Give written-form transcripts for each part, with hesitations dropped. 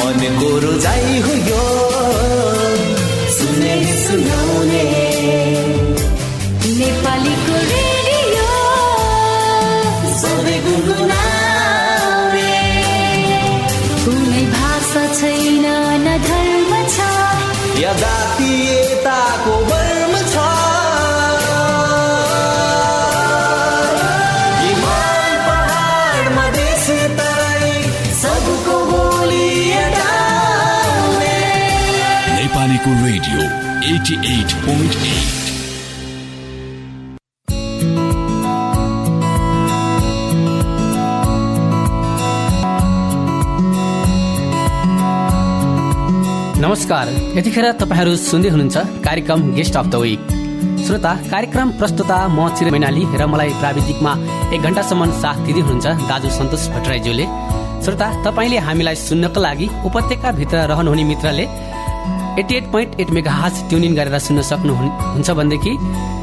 मनको रोजाइ हो यो सुने सुनाउने नेपालीको रेडियो सधैँ गुनगुनाउने। कुनै भाषा छैन न धर्म छ या जातीयताको वर्म छ। हिमाल पहाड मधेस तराई सबको बोली एटाउने। नेपालीको रेडियो 88.8। नमस्कार, यतिखेर तपाईहरू सुन्दै हुनुहुन्छ कार्यक्रम गेस्ट अफ द विक। श्रोता, कार्यक्रम प्रस्तुता म चिर मैनाली र मलाई प्राविधिकमा 1 घण्टासम्म साथ दिँदै हुनुहुन्छ दाजु सन्तोष भट्टराईज्यूले। श्रोता, तपाईँले हामीलाई सुन्नको लागि उपत्यकाभित्र रहनुहुने मित्रले 88.8 मेगाहर्ज ट्युनिन गरेर सुन्न सक्नुहुन्छ भनेदेखि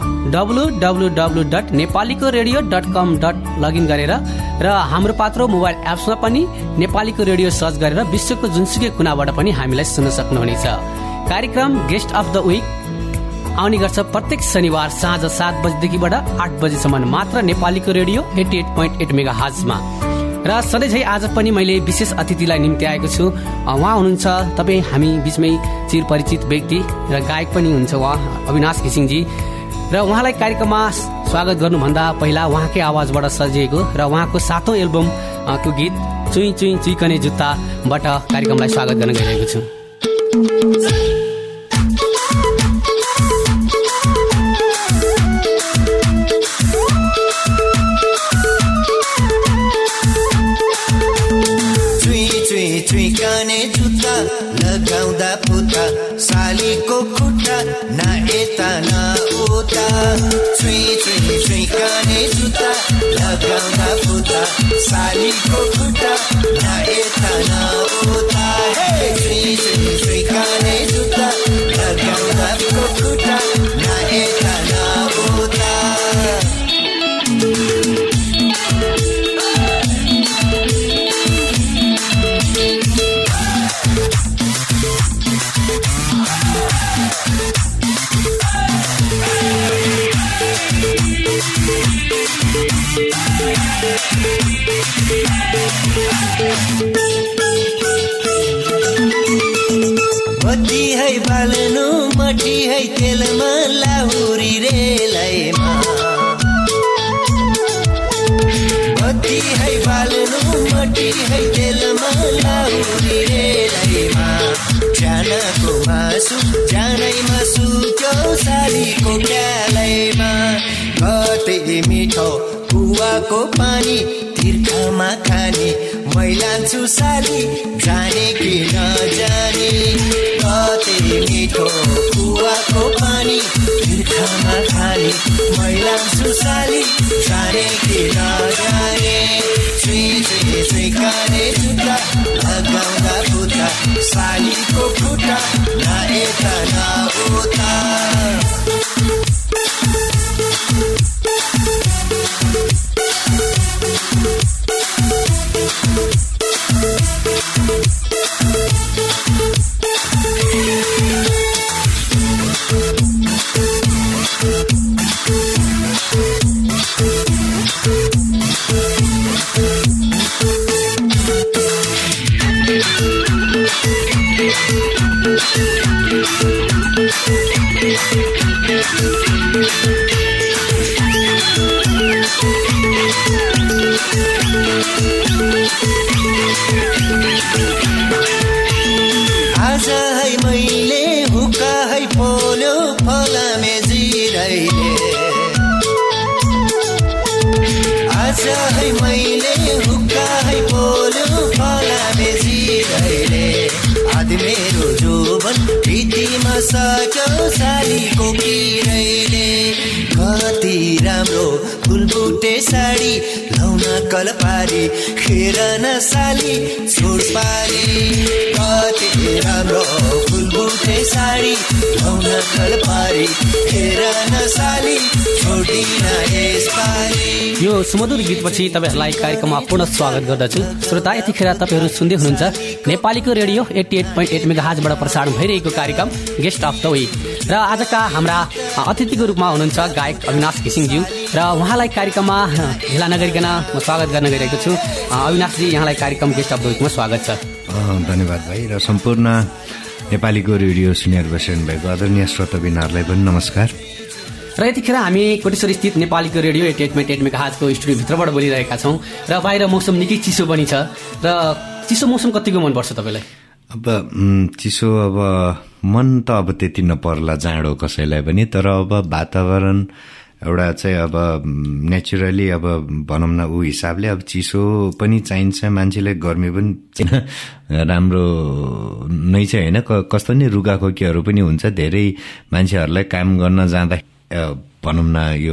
www.nepalikoradio.com लगइन गरेर र हाम्रो पात्रो मोबाइल एप्समा पनि नेपालीको रेडियो सर्च गरेर विश्वको जुनसुकै कुनाबाट पनि हामीलाई सुन्न सक्नुहुनेछ। कार्यक्रम गेस्ट अफ द विक आउने गर्छ प्रत्येक शनिबार साँझ 7 बजेदेखिबाट 8 बजेसम्म मात्र नेपालीको रेडियो 88.8 मेगाहर्जमा। र सधैँझै आज पनि मैले विशेष अतिथिलाई निम्ति आएको छु। उहाँ हुनुहुन्छ तपाईँ हामी बीचमै चिर परिचित व्यक्ति र गायक पनि हुनुहुन्छ उहाँ अविनाश घिसिङजी। र उहाँलाई कार्यक्रममा स्वागत गर्नुभन्दा पहिला उहाँकै आवाजबाट सजिएको र उहाँको 7औं एल्बमको गीत चुई चुई चुइकने जुत्ताबाट कार्यक्रमलाई स्वागत गर्न गइरहेको छु। चुइकने जुत्ता लगाउँदा पुता सालीको खुट्टा न यता न उता। चुइकने जुत्ता लगाउँदा पुता सालीको खुट्टा न यता न उता। चुइकने जुत्ता लगाउँदा खुट्टा न यता न उता। मटी है बाल्नु मटी है तेलमा लाहुरी रेलैमा। मटी है बाल्नु मटी है तेलमा लाहुरी रेलैमा। जानको मासु जानैमा सुक्यो सालीको क्यालैमा। कतै मिठो कुवाको पानी तिर्खामा खाने मैलान्छु साली जाने कि नजाने। कतै मिठो कुवाको पानी तिर्खामा खाने मैलान्छु साली जाने कि नजाने। चुइकने जुत्ता लगाउँदा पुता सालीको खुट्टा न यता न उता। आज है मैले हुक्का है पोल्यो फलामे जिरैले। आज है मैले हुक्का है पोल्यो फलामे जिरैले। आज मेरो जोबन प्रीतिमा सक्यो सालीको किरैले। कति राम्रो फुलबुटे साडी लाउन कलपारी हेर न साली छोड पारी कति राम्रो फुलबुटे साडी लाउन घर पारी हेर न साली छोडिन यसपारी। यो सुमधुर गीतपछि तपाईँहरूलाई कार्यक्रममा पुनः स्वागत गर्दछु। श्रोता, यतिखेर तपाईँहरू सुन्दै हुनुहुन्छ नेपालीको रेडियो 88.8 मेगाहर्जबाट प्रसारण भइरहेको कार्यक्रम गेस्ट अफ द विक र आजका हाम्रा अतिथिको रूपमा हुनुहुन्छ गायक अविनाश घिसिङज्यू र उहाँलाई कार्यक्रममा ढिला नगरिकन म स्वागत गर्न गइरहेको छु। अविनाशजी, यहाँलाई कार्यक्रम गेस्ट अफ द विकमा स्वागत छ। धन्यवाद भाइ र सम्पूर्ण नेपालीको रेडियो सुनेर बसिरहनु भएको आदरणीय श्रोताबिनहरूलाई पनि नमस्कार। र यतिखेर हामी कोटेश्वर स्थित नेपालीको रेडियो 88.8 मेगाहर्जको स्टुडियोभित्रबाट बोलिरहेका छौँ र बाहिर मौसम निकै चिसो पनि छ र चिसो मौसम कतिको मनपर्छ तपाईँलाई? अब चिसो अब मन त अब त्यति नपर्ला जाडो कसैलाई पनि, तर अब वातावरण एउटा चाहिँ अब नेचुरली अब भनौँ न ऊ हिसाबले अब चिसो पनि चाहिन्छ मान्छेलाई, गर्मी पनि राम्रो नै छ होइन। कस्तो नि रुगाखोकीहरू पनि हुन्छ धेरै मान्छेहरूलाई काम गर्न जाँदा भनौँ न यो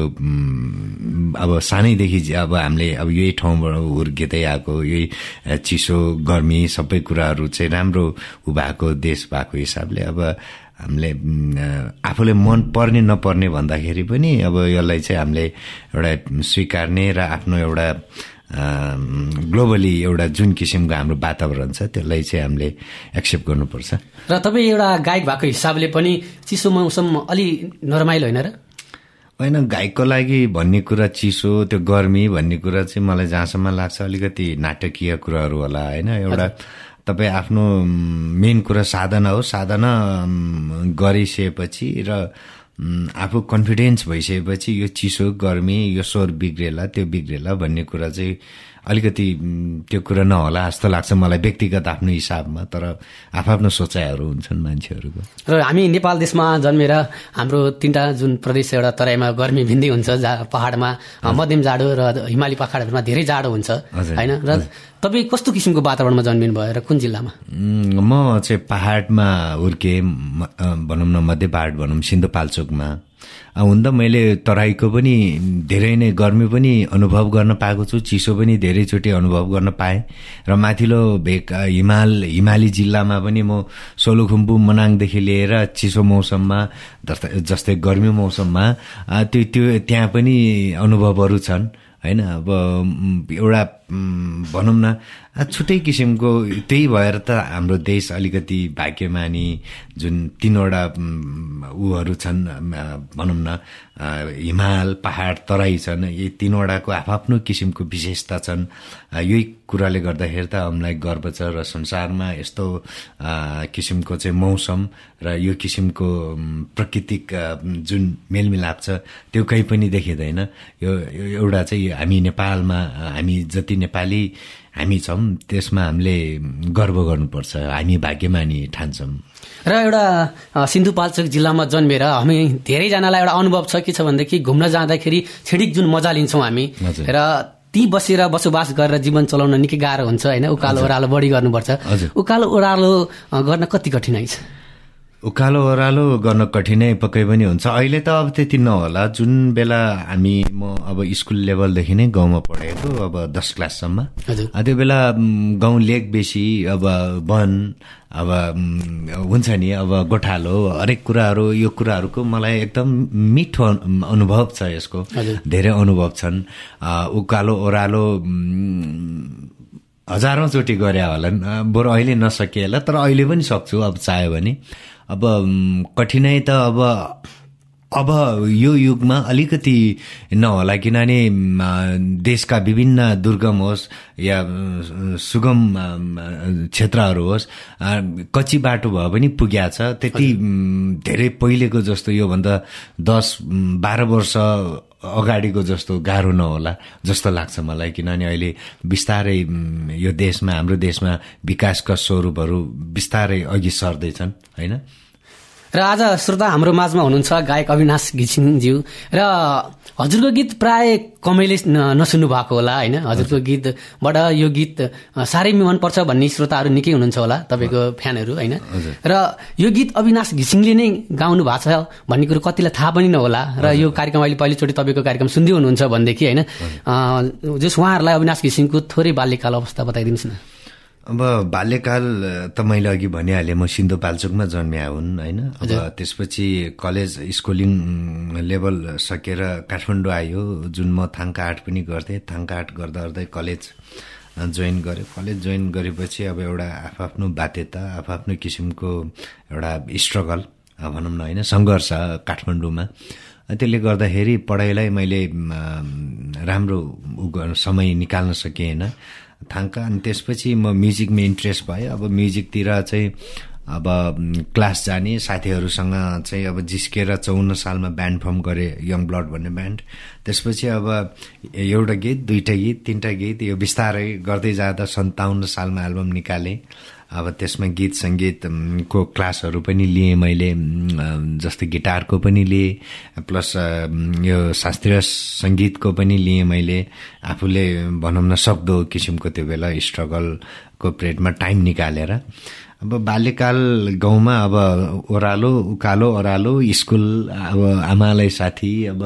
अब सानैदेखि अब हामीले अब यही ठाउँबाट हुर्किँदै आएको यही चिसो गर्मी सबै कुराहरू चाहिँ राम्रो भएको देश भएको हिसाबले अब हामीले आफूले मन पर्ने नपर्ने भन्दाखेरि पनि अब यसलाई चाहिँ हामीले एउटा स्वीकार्ने र आफ्नो एउटा ग्लोबली एउटा जुन किसिमको हाम्रो वातावरण छ त्यसलाई चाहिँ हामीले एक्सेप्ट गर्नुपर्छ। र तपाईँ एउटा गायक भएको हिसाबले पनि चिसो मौसम अलि नरमाइलो होइन र? होइन, गायकको लागि भन्ने कुरा चिसो त्यो गर्मी भन्ने कुरा चाहिँ मलाई जहाँसम्म लाग्छ अलिकति नाटकीय कुराहरू होला होइन। एउटा तपाईँ आफ्नो मेन कुरा साधना हो, साधना गरिसकेपछि र आफू कन्फिडेन्स भइसकेपछि यो चिसो गर्मी यो स्वर बिग्रेला त्यो बिग्रेला भन्ने कुरा चाहिँ अलिकति त्यो कुरा नहोला जस्तो लाग्छ मलाई व्यक्तिगत आफ्नो हिसाबमा, तर आफ्नो सोचाइहरू हुन्छन् मान्छेहरूको। र हामी नेपाल देशमा जन्मेर हाम्रो 3टा जुन प्रदेश एउटा तराईमा गर्मी भिन्दै हुन्छ, पहाडमा मध्यम जाडो र हिमाली पहाडहरूमा धेरै जाडो हुन्छ होइन। र तपाईँ कस्तो किसिमको वातावरणमा जन्मिनु भयो र कुन जिल्लामा? म चाहिँ पहाडमा हुर्केँ, भनौँ न मध्य पहाड भनौँ सिन्धुपाल्चोकमा। हुन त मैले तराईको पनि धेरै नै गर्मी पनि अनुभव गर्न पाएको छु, चिसो पनि धेरैचोटि अनुभव गर्न पाएँ र माथिल्लो भेग हिमाली जिल्लामा पनि म सोलुखुम्बु मनाङदेखि लिएर चिसो मौसममा जस्तै गर्मी मौसममा त्यो त्यहाँ पनि अनुभवहरू छन् होइन। अब एउटा भनौँ न छुट्टै किसिमको त्यही भएर त हाम्रो देश अलिकति भाग्यमानी जुन 3वटा ऊहरू छन् भनौँ न हिमाल पहाड तराई छन्, यी 3वटाको आफ्नो किसिमको विशेषता छन्। यही कुराले गर्दाखेरि त हामीलाई गर्व छ र संसारमा यस्तो किसिमको चाहिँ मौसम र यो किसिमको प्राकृतिक जुन मेलमिलाप छ त्यो कहीँ पनि देखिँदैन। यो एउटा चाहिँ हामी नेपालमा हामी जति नेपाली हामी छौँ त्यसमा हामीले गर्व गर्नुपर्छ, हामी भाग्यमानी ठान्छौँ। र एउटा सिन्धुपाल्चोक जिल्लामा जन्मेर हामी धेरैजनालाई एउटा अनुभव छ के छ भनेदेखि घुम्न जाँदाखेरि छिडिक जुन मजा लिन्छौँ हामी र ती बसेर बसोबास गरेर जीवन चलाउन निकै गाह्रो हुन्छ होइन। उकालो ओह्रालो बढी गर्नुपर्छ। उकालो ओह्रालो गर्न कति कठिनाइ छ? उकालो ओह्रालो गर्न कठिनाइ पक्कै पनि हुन्छ। अहिले त अब त्यति नहोला, जुन बेला म अब स्कुल लेभलदेखि नै गाउँमा पढेको अब 10 क्लाससम्म, त्यो बेला गाउँ लेक बेसी अब वन अब हुन्छ नि अब गोठालो हरेक कुराहरू यो कुराहरूको मलाई एकदम मिठो अनुभव छ, यसको धेरै अनुभव छन्। उकालो ओह्रालो हजारौँ चोटि गरे होलान्, बरु अहिले नसकिएला तर अहिले पनि सक्छु अब चाह्यो भने। अब कठिनाइ त अब यो युगमा अलिकति नहोला, किनभने देशका विभिन्न दुर्गम होस् या सुगम क्षेत्रहरू होस् कच्ची बाटो भए पनि पुग्या छ, त्यति धेरै पहिलेको जस्तो योभन्दा 10-12 वर्ष अगाडिको जस्तो गाह्रो नहोला जस्तो लाग्छ मलाई, किनभने अहिले बिस्तारै यो देशमा हाम्रो देशमा विकासका स्वरूपहरू बिस्तारै अघि सर्दैछन् होइन। र आज श्रोता हाम्रो माझमा हुनुहुन्छ गायक अविनाश घिसिङज्यू र हजुरको गीत प्राय कमैले नसुन्नु भएको होला होइन हजुरको गीतबाट यो गीत साह्रै मनपर्छ भन्ने श्रोताहरू निकै हुनुहुन्छ होला तपाईँको फ्यानहरू होइन र यो गीत अविनाश घिसिङले नै गाउनु भएको छ भन्ने कुरो कतिलाई थाहा पनि नहोला र यो कार्यक्रम अहिले पहिलोचोटि तपाईँको कार्यक्रम सुन्दै हुनुहुन्छ भनेदेखि होइन जस उहाँहरूलाई अविनाश घिसिङको थोरै बाल्यकाल अवस्था बताइदिनुहोस् न। अब बाल्यकाल त मैले अघि भनिहालेँ म सिन्धुपाल्चोकमा जन्मिया हुन् होइन। अब त्यसपछि कलेज स्कुलिङ लेभल सकेर काठमाडौँ आयो जुन म थाङका आर्ट पनि गर्थेँ। थाङका आर्ट गर्दा गर्दै कलेज जोइन गरेँ। कलेज जोइन गरेपछि अब एउटा आफ्नो बाध्यता आफ्नो किसिमको एउटा स्ट्रगल भनौँ न होइन सङ्घर्ष काठमाडौँमा। त्यसले गर्दाखेरि पढाइलाई मैले राम्रो समय निकाल्न सकेन थाङका। अनि त्यसपछि म म्युजिकमा इन्ट्रेस्ट भयो। अब म्युजिकतिर चाहिँ अब क्लास जाने साथीहरूसँग चाहिँ अब जिस्केर 54 सालमा ब्यान्ड फर्म गरेँ यङ ब्लड भन्ने ब्यान्ड। त्यसपछि अब एउटा गीत 2टा गीत 3टा गीत यो बिस्तारै गर्दै जाँदा 57 सालमा एल्बम निकालेँ। अब त्यसमा गीत सङ्गीतको क्लासहरू पनि लिएँ मैले, जस्तै गिटारको पनि लिएँ प्लस यो शास्त्रीय सङ्गीतको पनि लिएँ मैले। आफूले भनौँ न सक्दो किसिमको त्यो बेला स्ट्रगलको पिरियडमा टाइम निकालेर। अब बाल्यकाल गाउँमा अब ओह्रालो उकालो ओह्रालो स्कुल अब आमालाई साथी अब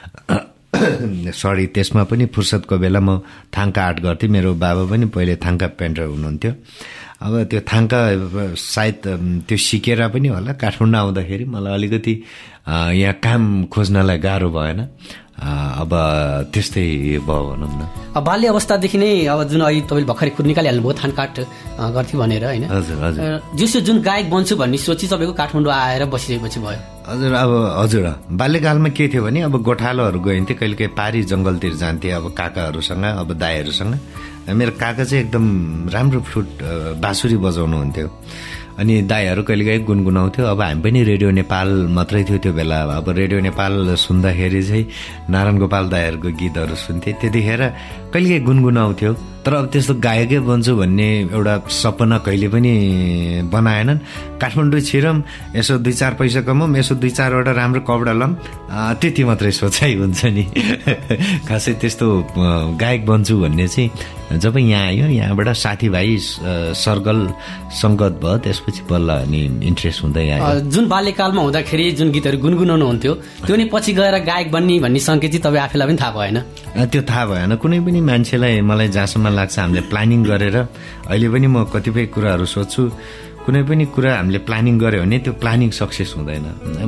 सरी त्यसमा पनि फुर्सदको बेला म थाङका आर्ट गर्थेँ। मेरो बाबा पनि पहिले थाङका पेन्टर हुनुहुन्थ्यो। अब त्यो थाङका सायद त्यो सिकेर पनि होला काठमाडौँ आउँदाखेरि मलाई अलिकति यहाँ काम खोज्नलाई गाह्रो भएन। अब त्यस्तै भयो भनौँ न। बाल्य अवस्थादेखि नै अब जुन अहिले तपाईँले भर्खरै खुद निकालिहाल्नुभयो थान काट गर्थ्यो भनेर होइन। हजुर हजुर जसो जुन गायक बन्छु भन्ने सोची तपाईँको काठमाडौँ आएर बसिसकेपछि भयो। हजुर अब हजुर बाल्यकालमा के थियो भने अब गोठालोहरू गइन्थ्यो कहिलेकाहीँ पारी जङ्गलतिर जान्थेँ अब काकाहरूसँग अब दाइहरूसँग। मेरो काका चाहिँ एकदम राम्रो फ्लुट बाँसुरी बजाउनुहुन्थ्यो अनि दाइहरू कहिलेकाहीँ गुनगुनाउँथ्यो। अब हामी पनि रेडियो नेपाल मात्रै थियो त्यो बेला। अब रेडियो नेपाल सुन्दाखेरि चाहिँ नारायण गोपाल दाइहरूको गीतहरू सुन्थेँ। त्यतिखेर कहिलेकाहीँ गुनगुनाउँथ्यो तर अब त्यस्तो गायकै बन्छु भन्ने एउटा सपना कहिले पनि बनाएनन्। काठमाडौँ छिरौँ यसो 2-4 पैसा कमाऊँ यसो 2-4वटा राम्रो कपडा लाऊँ त्यति मात्रै सोचाइ हुन्छ नि। खासै त्यस्तो गायक बन्छु भन्ने चाहिँ जब यहाँ आयो यहाँबाट साथीभाइ सर्कल सङ्गत भयो त्यसपछि बल्ल अनि इन्ट्रेस्ट हुँदै आयो। जुन बाल्यकालमा हुँदाखेरि जुन गीतहरू गुनगुनाउनु हुन्थ्यो त्यो नि पछि गएर गायक बन्ने भन्ने सङ्केत चाहिँ तपाईँ आफैलाई पनि थाहा भएन? त्यो थाहा भएन। कुनै पनि मान्छेलाई मलाई जहाँसम्म लाग्छ हामीले प्लानिङ गरेर अहिले पनि म कतिपय कुराहरू सोध्छु कुनै पनि कुरा हामीले प्लानिङ गर्यो भने त्यो प्लानिङ सक्सेस हुँदैन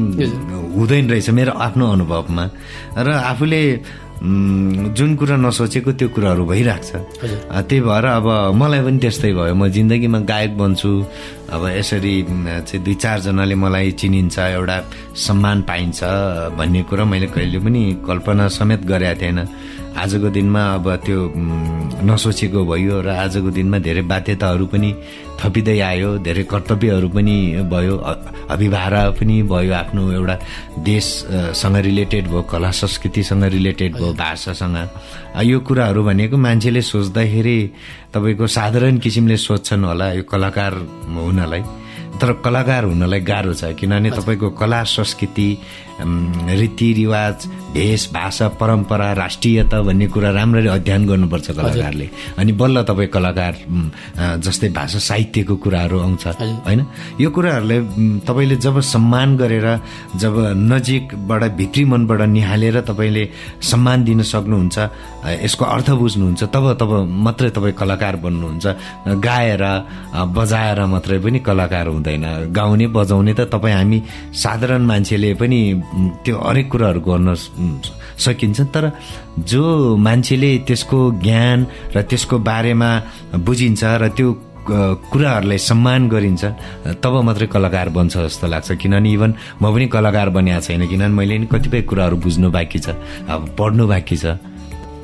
रहेछ मेरो आफ्नो अनुभवमा। र आफूले जुन कुरा नसोचेको त्यो कुराहरू भइरहेको छ। त्यही भएर अब मलाई पनि त्यस्तै भयो। म जिन्दगीमा गायक बन्छु अब यसरी चाहिँ 2-4 जनाले मलाई चिनिन्छ एउटा सम्मान पाइन्छ भन्ने कुरा मैले कहिले पनि कल्पना समेत गरेका थिएन। आजको दिनमा अब त्यो नसोचेको भयो र आजको दिनमा धेरै बाध्यताहरू पनि थपिँदै आयो, धेरै कर्तव्यहरू पनि भयो, अभिभारा पनि भयो, आफ्नो एउटा देशसँग रिलेटेड भयो, कला संस्कृतिसँग रिलेटेड भयो, भाषासँग। यो कुराहरू भनेको मान्छेले सोच्दाखेरि तपाईँको साधारण किसिमले सोध्छन् होला यो कलाकार हुनलाई, तर कलाकार हुनलाई गाह्रो छ किनभने तपाईँको कला संस्कृति रीतिरिवाज भेष भाषा परम्परा राष्ट्रियता भन्ने कुरा राम्ररी अध्ययन गर्नुपर्छ कलाकारले। अनि बल्ल तपाईँ कलाकार जस्तै भाषा साहित्यको कुराहरू आउँछ होइन। यो कुराहरूलाई तपाईँले जब सम्मान गरेर जब नजिकबाट भित्री मनबाट निहालेर तपाईँले सम्मान दिन सक्नुहुन्छ यसको अर्थ बुझ्नुहुन्छ तब मात्रै तपाईँ कलाकार बन्नुहुन्छ। गाएर बजाएर मात्रै पनि कलाकार हुँदैन। गाउने बजाउने त तपाईँ हामी साधारण मान्छेले पनि त्यो हरेक कुराहरू गर्न सकिन्छ तर जो मान्छेले त्यसको ज्ञान र त्यसको बारेमा बुझिन्छ र त्यो कुराहरूलाई सम्मान गरिन्छ तब मात्रै कलाकार बन्छ जस्तो लाग्छ। किनभने इभन म पनि कलाकार बनिएको छैन किनभने मैले नि कतिपय कुराहरू बुझ्नु बाँकी छ, अब पढ्नु बाँकी छ।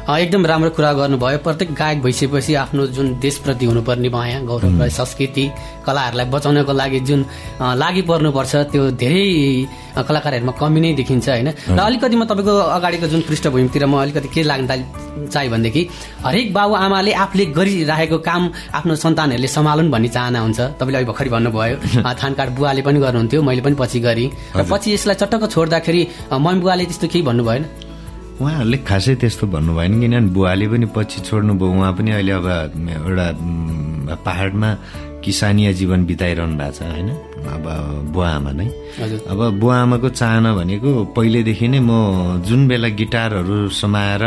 एकदम राम्रो कुरा गर्नुभयो। प्रत्येक गायक भइसकेपछि आफ्नो जुन देशप्रति हुनुपर्ने माया, गौरव, संस्कृति, कलाहरूलाई बचाउनको लागि जुन लागि पर्नुपर्छ त्यो धेरै कलाकारहरूमा कमी नै देखिन्छ होइन। र अलिकति म तपाईँको अगाडिको जुन पृष्ठभूमितिर म अलिकति के लाग्न चाहे भनेदेखि हरेक बाबु आमाले आफूले गरिराखेको काम आफ्नो सन्तानहरूले सम्हालुन् भन्ने चाहना हुन्छ। तपाईँले अहिले भर्खरै भन्नुभयो थानकाट बुवाले पनि गर्नुहुन्थ्यो, मैले पनि पछि गरेँ र पछि यसलाई चटक्क छोड्दाखेरि मम्मी बुवाले त्यस्तो केही भन्नु भएन? उहाँहरूले खासै त्यस्तो भन्नु भएन, किनभने बुवाले पनि पछि छोड्नुभयो। उहाँ पनि अहिले अब एउटा पहाडमा किसानीय जीवन बिताइरहनु भएको छ होइन, अब बुवा आमा नै। अब बुवा आमाको चाहना भनेको पहिलेदेखि नै म जुन बेला गिटारहरू समाएर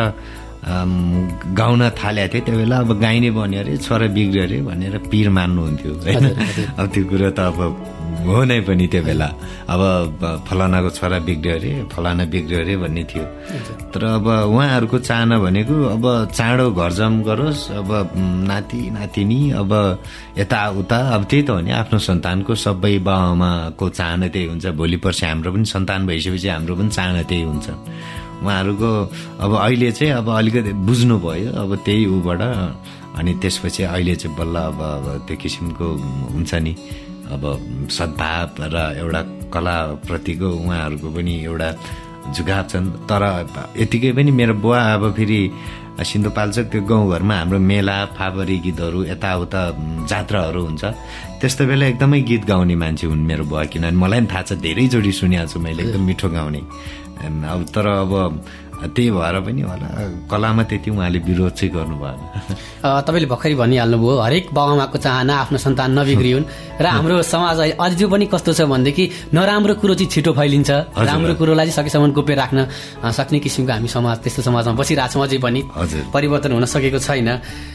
गाउन थालेको थिएँ त्यो बेला अब गाइने बन्यो अरे, छोरा बिग्रियो अरे भनेर पिर मान्नुहुन्थ्यो होइन। अब त्यो कुरो त अब हो नै पनि त्यो बेला, अब फलानाको छोरा बिग्रियो अरे, फलाना बिग्रियो अरे भन्ने थियो। तर अब उहाँहरूको चाहना भनेको अब चाँडो घरजम गरोस्, अब नाति नातिनी अब यताउता, अब त्यही त हो नि, आफ्नो सन्तानको सबै बाबाआमाको चाहना त्यही हुन्छ। भोलि पर्सि हाम्रो पनि सन्तान भइसकेपछि हाम्रो पनि चाहना त्यही हुन्छ। उहाँहरूको अब अहिले चाहिँ अब अलिकति बुझ्नुभयो अब त्यही उबाट, अनि त्यसपछि अहिले चाहिँ बल्ल अब त्यो किसिमको हुन्छ नि अब सद्भाव र एउटा कलाप्रतिको उहाँहरूको पनि एउटा झुकाव छन्। तर यतिकै पनि मेरो बुवा अब फेरि सिन्धुपाल्चोक त्यो गाउँघरमा हाम्रो मेला फाबरी गीतहरू यताउता जात्राहरू हुन्छ, त्यस्तो बेला एकदमै गीत गाउने मान्छे हुन् मेरो बुवा। किनभने मलाई पनि थाहा छ, धेरैचोटि सुनेको छु मैले, एकदम मिठो गाउने। अब तर अब त्यही भएर पनि होला कलामा त्यति उहाँले विरोध चाहिँ गर्नु भएन। तपाईँले भर्खरै भनिहाल्नुभयो हरेक बाबाआमाको चाहना आफ्नो सन्तान नबिग्रिउन्। र हाम्रो समाज अझै पनि कस्तो छ भनेदेखि नराम्रो कुरो चाहिँ छिटो फैलिन्छ, राम्रो कुरोलाई चाहिँ सकेसम्म गोप्य राख्न सक्ने किसिमको हामी समाज, त्यस्तो समाजमा बसिरहेको छौँ अझै पनि, परिवर्तन हुन सकेको छैन।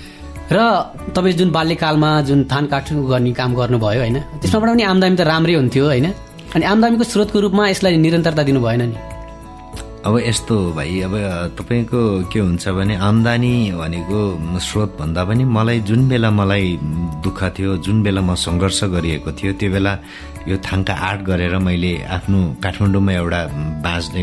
र तपाईँले जुन बाल्यकालमा जुन थानकाट गर्ने काम गर्नुभयो होइन, त्यसमाबाट पनि आम्दानी त राम्रै हुन्थ्यो होइन, अनि आम्दानीको स्रोतको रूपमा यसलाई निरन्तरता दिनु भएन नि? अब यस्तो भाइ, अब तपाईँको के हुन्छ भने आम्दानी भनेको स्रोत भन्दा पनि मलाई जुन बेला मलाई दुःख थियो, जुन बेला म सङ्घर्ष गरिएको थियो, त्यो बेला यो थाङ्का आर्ट गरेर मैले आफ्नो काठमाडौँमा एउटा बाँसले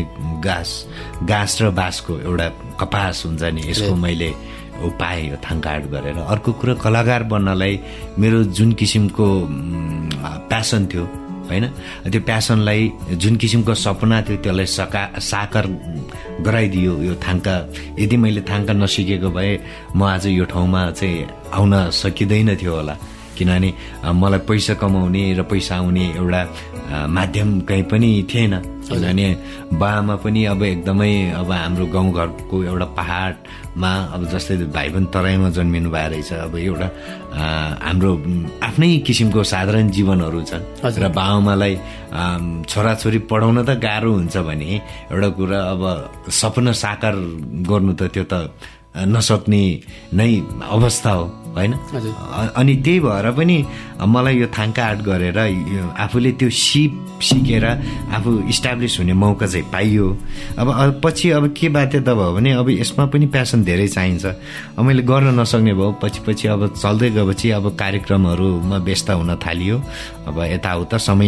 घाँस र बाँसको एउटा कपास हुन्छ नि, यसको मैले पाएँ यो थाङ्का आर्ट गरेर। अर्को कुरो कलाकार बन्नलाई मेरो जुन किसिमको प्यासन थियो होइन, त्यो प्यासनलाई जुन किसिमको सपना थियो त्यसलाई साकार गराइदियो यो थाङ्का। यदि मैले थाङ्का नसिकेको भए म आज यो ठाउँमा चाहिँ आउन सकिँदैन थियो होला, किनभने मलाई पैसा कमाउने र पैसा आउने एउटा माध्यम कहीँ पनि थिएन। किनभने बाआमा पनि अब एकदमै अब हाम्रो गाउँघरको एउटा पहाडमा अब जस्तै भाइ पनि तराईमा जन्मिनु भएको रहेछ। अब एउटा हाम्रो आफ्नै किसिमको साधारण जीवनहरू छन् र बाआमालाई छोराछोरी पढाउन त गाह्रो हुन्छ भने एउटा कुरा अब सपना साकार गर्नु त त्यो त नसक्ने नै अवस्था हो होइन। अनि त्यही भएर पनि मलाई यो थाङ्का आर्ट गरेर आफूले त्यो सिकेर आफू इस्टाब्लिस हुने मौका चाहिँ पाइयो। अब पछि अब के बाध्यता भयो भने अब यसमा पनि प्यासन धेरै चाहिन्छ। अब मैले गर्न नसक्ने भयो, पछि अब चल्दै गएपछि अब कार्यक्रमहरूमा व्यस्त हुन थालियो, अब यताउता समय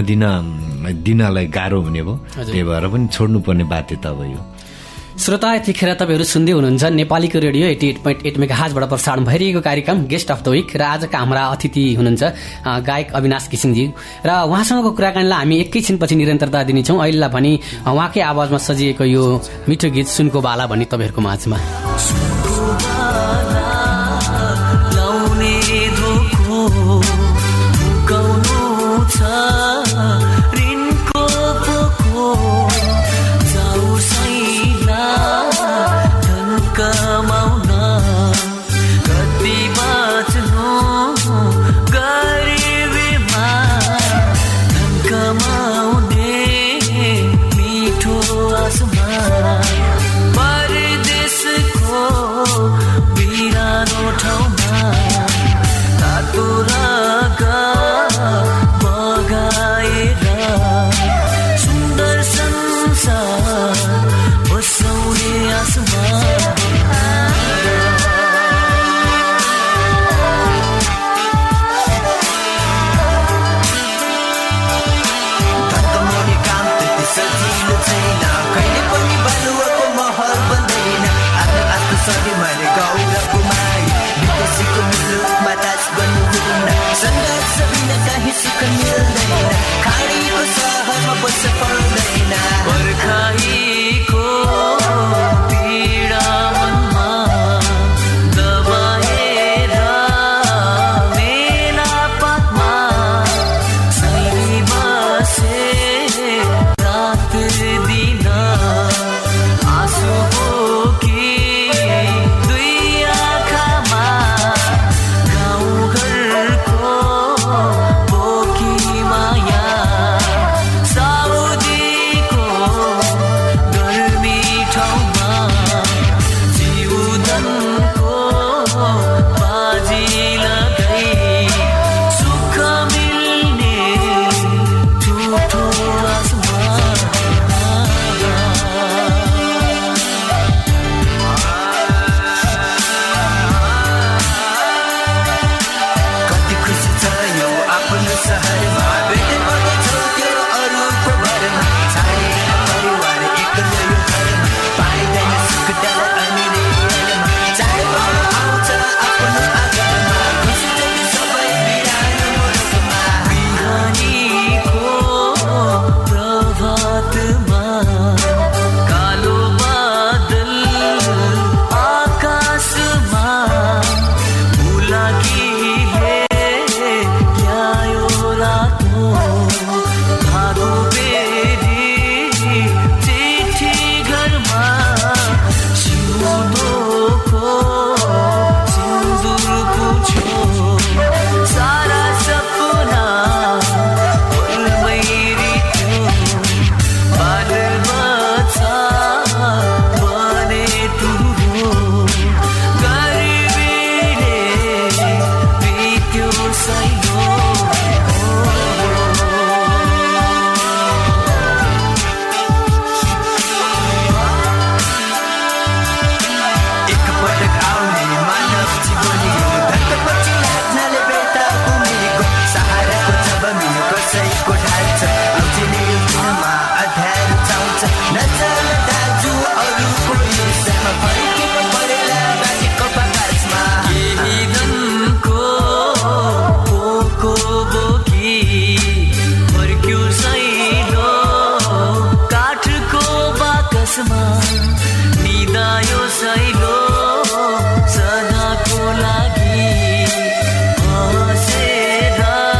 दिनलाई गाह्रो हुने भयो, त्यही भएर पनि छोड्नुपर्ने बाध्यता भयो। श्रोता, यतिखेर तपाईँहरू सुन्दै हुनुहुन्छ नेपालीको रेडियो 88.8 मेगाहर्जबाट प्रसारण भइरहेको कार्यक्रम गेस्ट अफ द विक र आजका हाम्रा अतिथि हुनुहुन्छ गायक अविनाश घिसिङजी र उहाँसँगको कुराकानीलाई हामी एकैछिनपछि निरन्तरता दिनेछौँ। अहिलेलाई भने उहाँकै आवाजमा सजिएको यो मिठो गीत सुनको बाला भन्ने तपाईँहरूको माझमा ठाउँमा सुख मिल्दैन खाडीको सहरमा बस्न पर्दैन बर्खाहीको पीडा मनमा दबाएर मेला पातमा सैली बसे रात दिन आँसु बोकी दुई आँखामा गाउँघरको बोकी माया साउदीको गर्मी ठाउँमा जिउदनको बाजी लगाई सुख मिल्ने ठुठो आसमान कति खुसी छ यो आफ्नो सहरमा भेटेको छौ त्यो अरूको भरमा छाडेर परिवार एक्लै यो घरमा पाइँदैन सुख डाला अनिरेलमा चाडपर्व आउँछ आफ्नो आँगनमा खुसी जति सबै बिहान मुलुकमा बिहानीको प्रभातमा कालो बादल आकाशमा बुलाकीले ल्यायो रातो भागो बेरी चिठी घरमा सिउँदोको सिन्दुर पुछ्यो सारा सपना पलमै रित्यो बाल बच्चा बने तुरो गरिबीले बित्यो सैलो एकपटक आउने मानव जीवनी धर्मपछि लाग्नाले बेटा उमेको सहाराको जबमी कसैको ढाल्छ आउँछिने यो दिनमा अध्यारो चाउँछ नचल दाजु अरूको हिस्सामा फर्किनु परेला बाजेको बाकासमा केही दनको पोको बोकी फर्क्यो सैलो काठको बाकसमा निदायो सैलो सदाको लागि हँसेर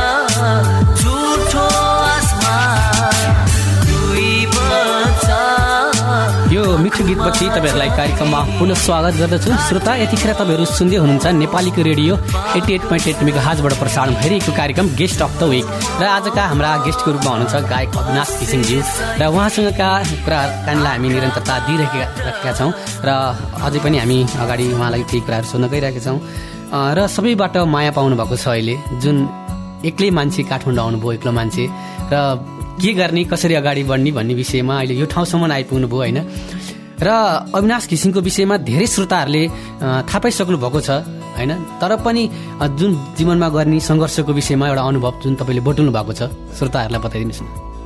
झुठो आसमान दुई बच्चा यो मिठो गीतपछि तपाईँहरूलाई कार्यक्रममा पुनः स्वागत गर्दछु। श्रोता, यतिखेर तपाईँहरू सुन्दै हुनुहुन्छ नेपालीको रेडियो 88.8 मेगाहर्जबाट प्रसारण भइरहेको कार्यक्रम गेस्ट अफ द विक र आजका हाम्रा गेस्टको रूपमा हुनुहुन्छ गायक अविनाश घिसिङज्यू र उहाँसँगका कुराकानीलाई हामी निरन्तरता दिइरहेका छौँ र अझै पनि हामी अगाडि उहाँलाई केही कुराहरू सोध्न गइरहेका छौँ र सबैबाट माया पाउनु भएको छ अहिले जुन एक्लै मान्छे काठमाडौँ आउनुभयो एक्लो मान्छे र के गर्ने कसरी अगाडि बढ्ने भन्ने विषयमा अहिले यो ठाउँसम्म आइपुग्नु भयो होइन र अविनाश घिसिङको विषयमा धेरै श्रोताहरूले थाहा पाइसक्नु भएको छ होइन तर पनि जुन जीवनमा गर्ने सङ्घर्षको विषयमा एउटा अनुभव जुन तपाईँले बटुल्नु भएको छ श्रोताहरूलाई बताइदिनुहोस् न।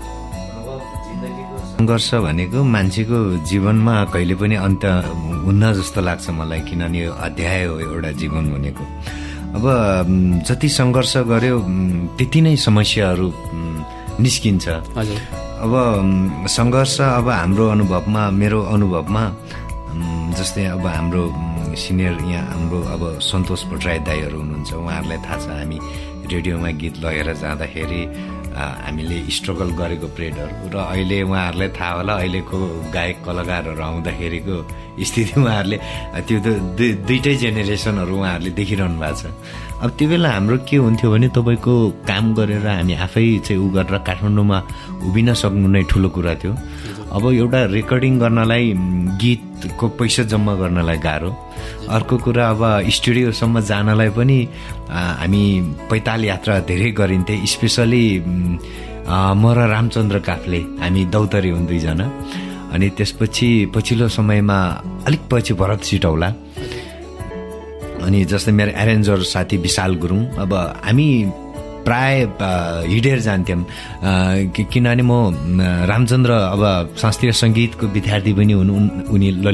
सङ्घर्ष भनेको मान्छेको जीवनमा कहिले पनि अन्त हुन्न जस्तो लाग्छ मलाई किनभने यो अध्याय हो एउटा जीवन भनेको। अब जति सङ्घर्ष गर्यो त्यति नै समस्याहरू निस्किन्छ। हजुर, अब सङ्घर्ष अब हाम्रो अनुभवमा मेरो अनुभवमा जस्तै अब हाम्रो सिनियर यहाँ हाम्रो अब सन्तोष भट्टराई दाईहरू हुनुहुन्छ, उहाँहरूलाई थाहा छ हामी रेडियोमा गीत लगेर जाँदाखेरि हामीले स्ट्रगल गरेको पिरियडहरू र अहिले उहाँहरूलाई थाहा होला अहिलेको गायक कलाकारहरू आउँदाखेरिको स्थिति उहाँहरूले त्यो त दुइटै जेनेरेसनहरू उहाँहरूले देखिरहनु भएको छ। अब त्यो बेला हाम्रो के हुन्थ्यो भने तपाईँको काम गरेर हामी आफै चाहिँ उ गरेर काठमाडौँमा उभिन सक्नु नै ठुलो कुरा थियो। अब एउटा रेकर्डिङ गर्नलाई गीतको पैसा जम्मा गर्नलाई गाह्रो, अर्को कुरा अब स्टुडियोसम्म जानलाई पनि हामी पैताल यात्रा धेरै गरिन्थे। स्पेसली म र रामचन्द्र काफले हामी दौतरी हुन् दुईजना, अनि त्यसपछि पछिल्लो समयमा अलिक पछि भरत सिटौला, अनि जस्तै मेरो एरेन्जर साथी विशाल गुरुङ। अब हामी प्राय हिँडेर जान्थ्यौँ किनभने म रामचन्द्र अब शास्त्रीय सङ्गीतको विद्यार्थी पनि हुनु, उनी ललित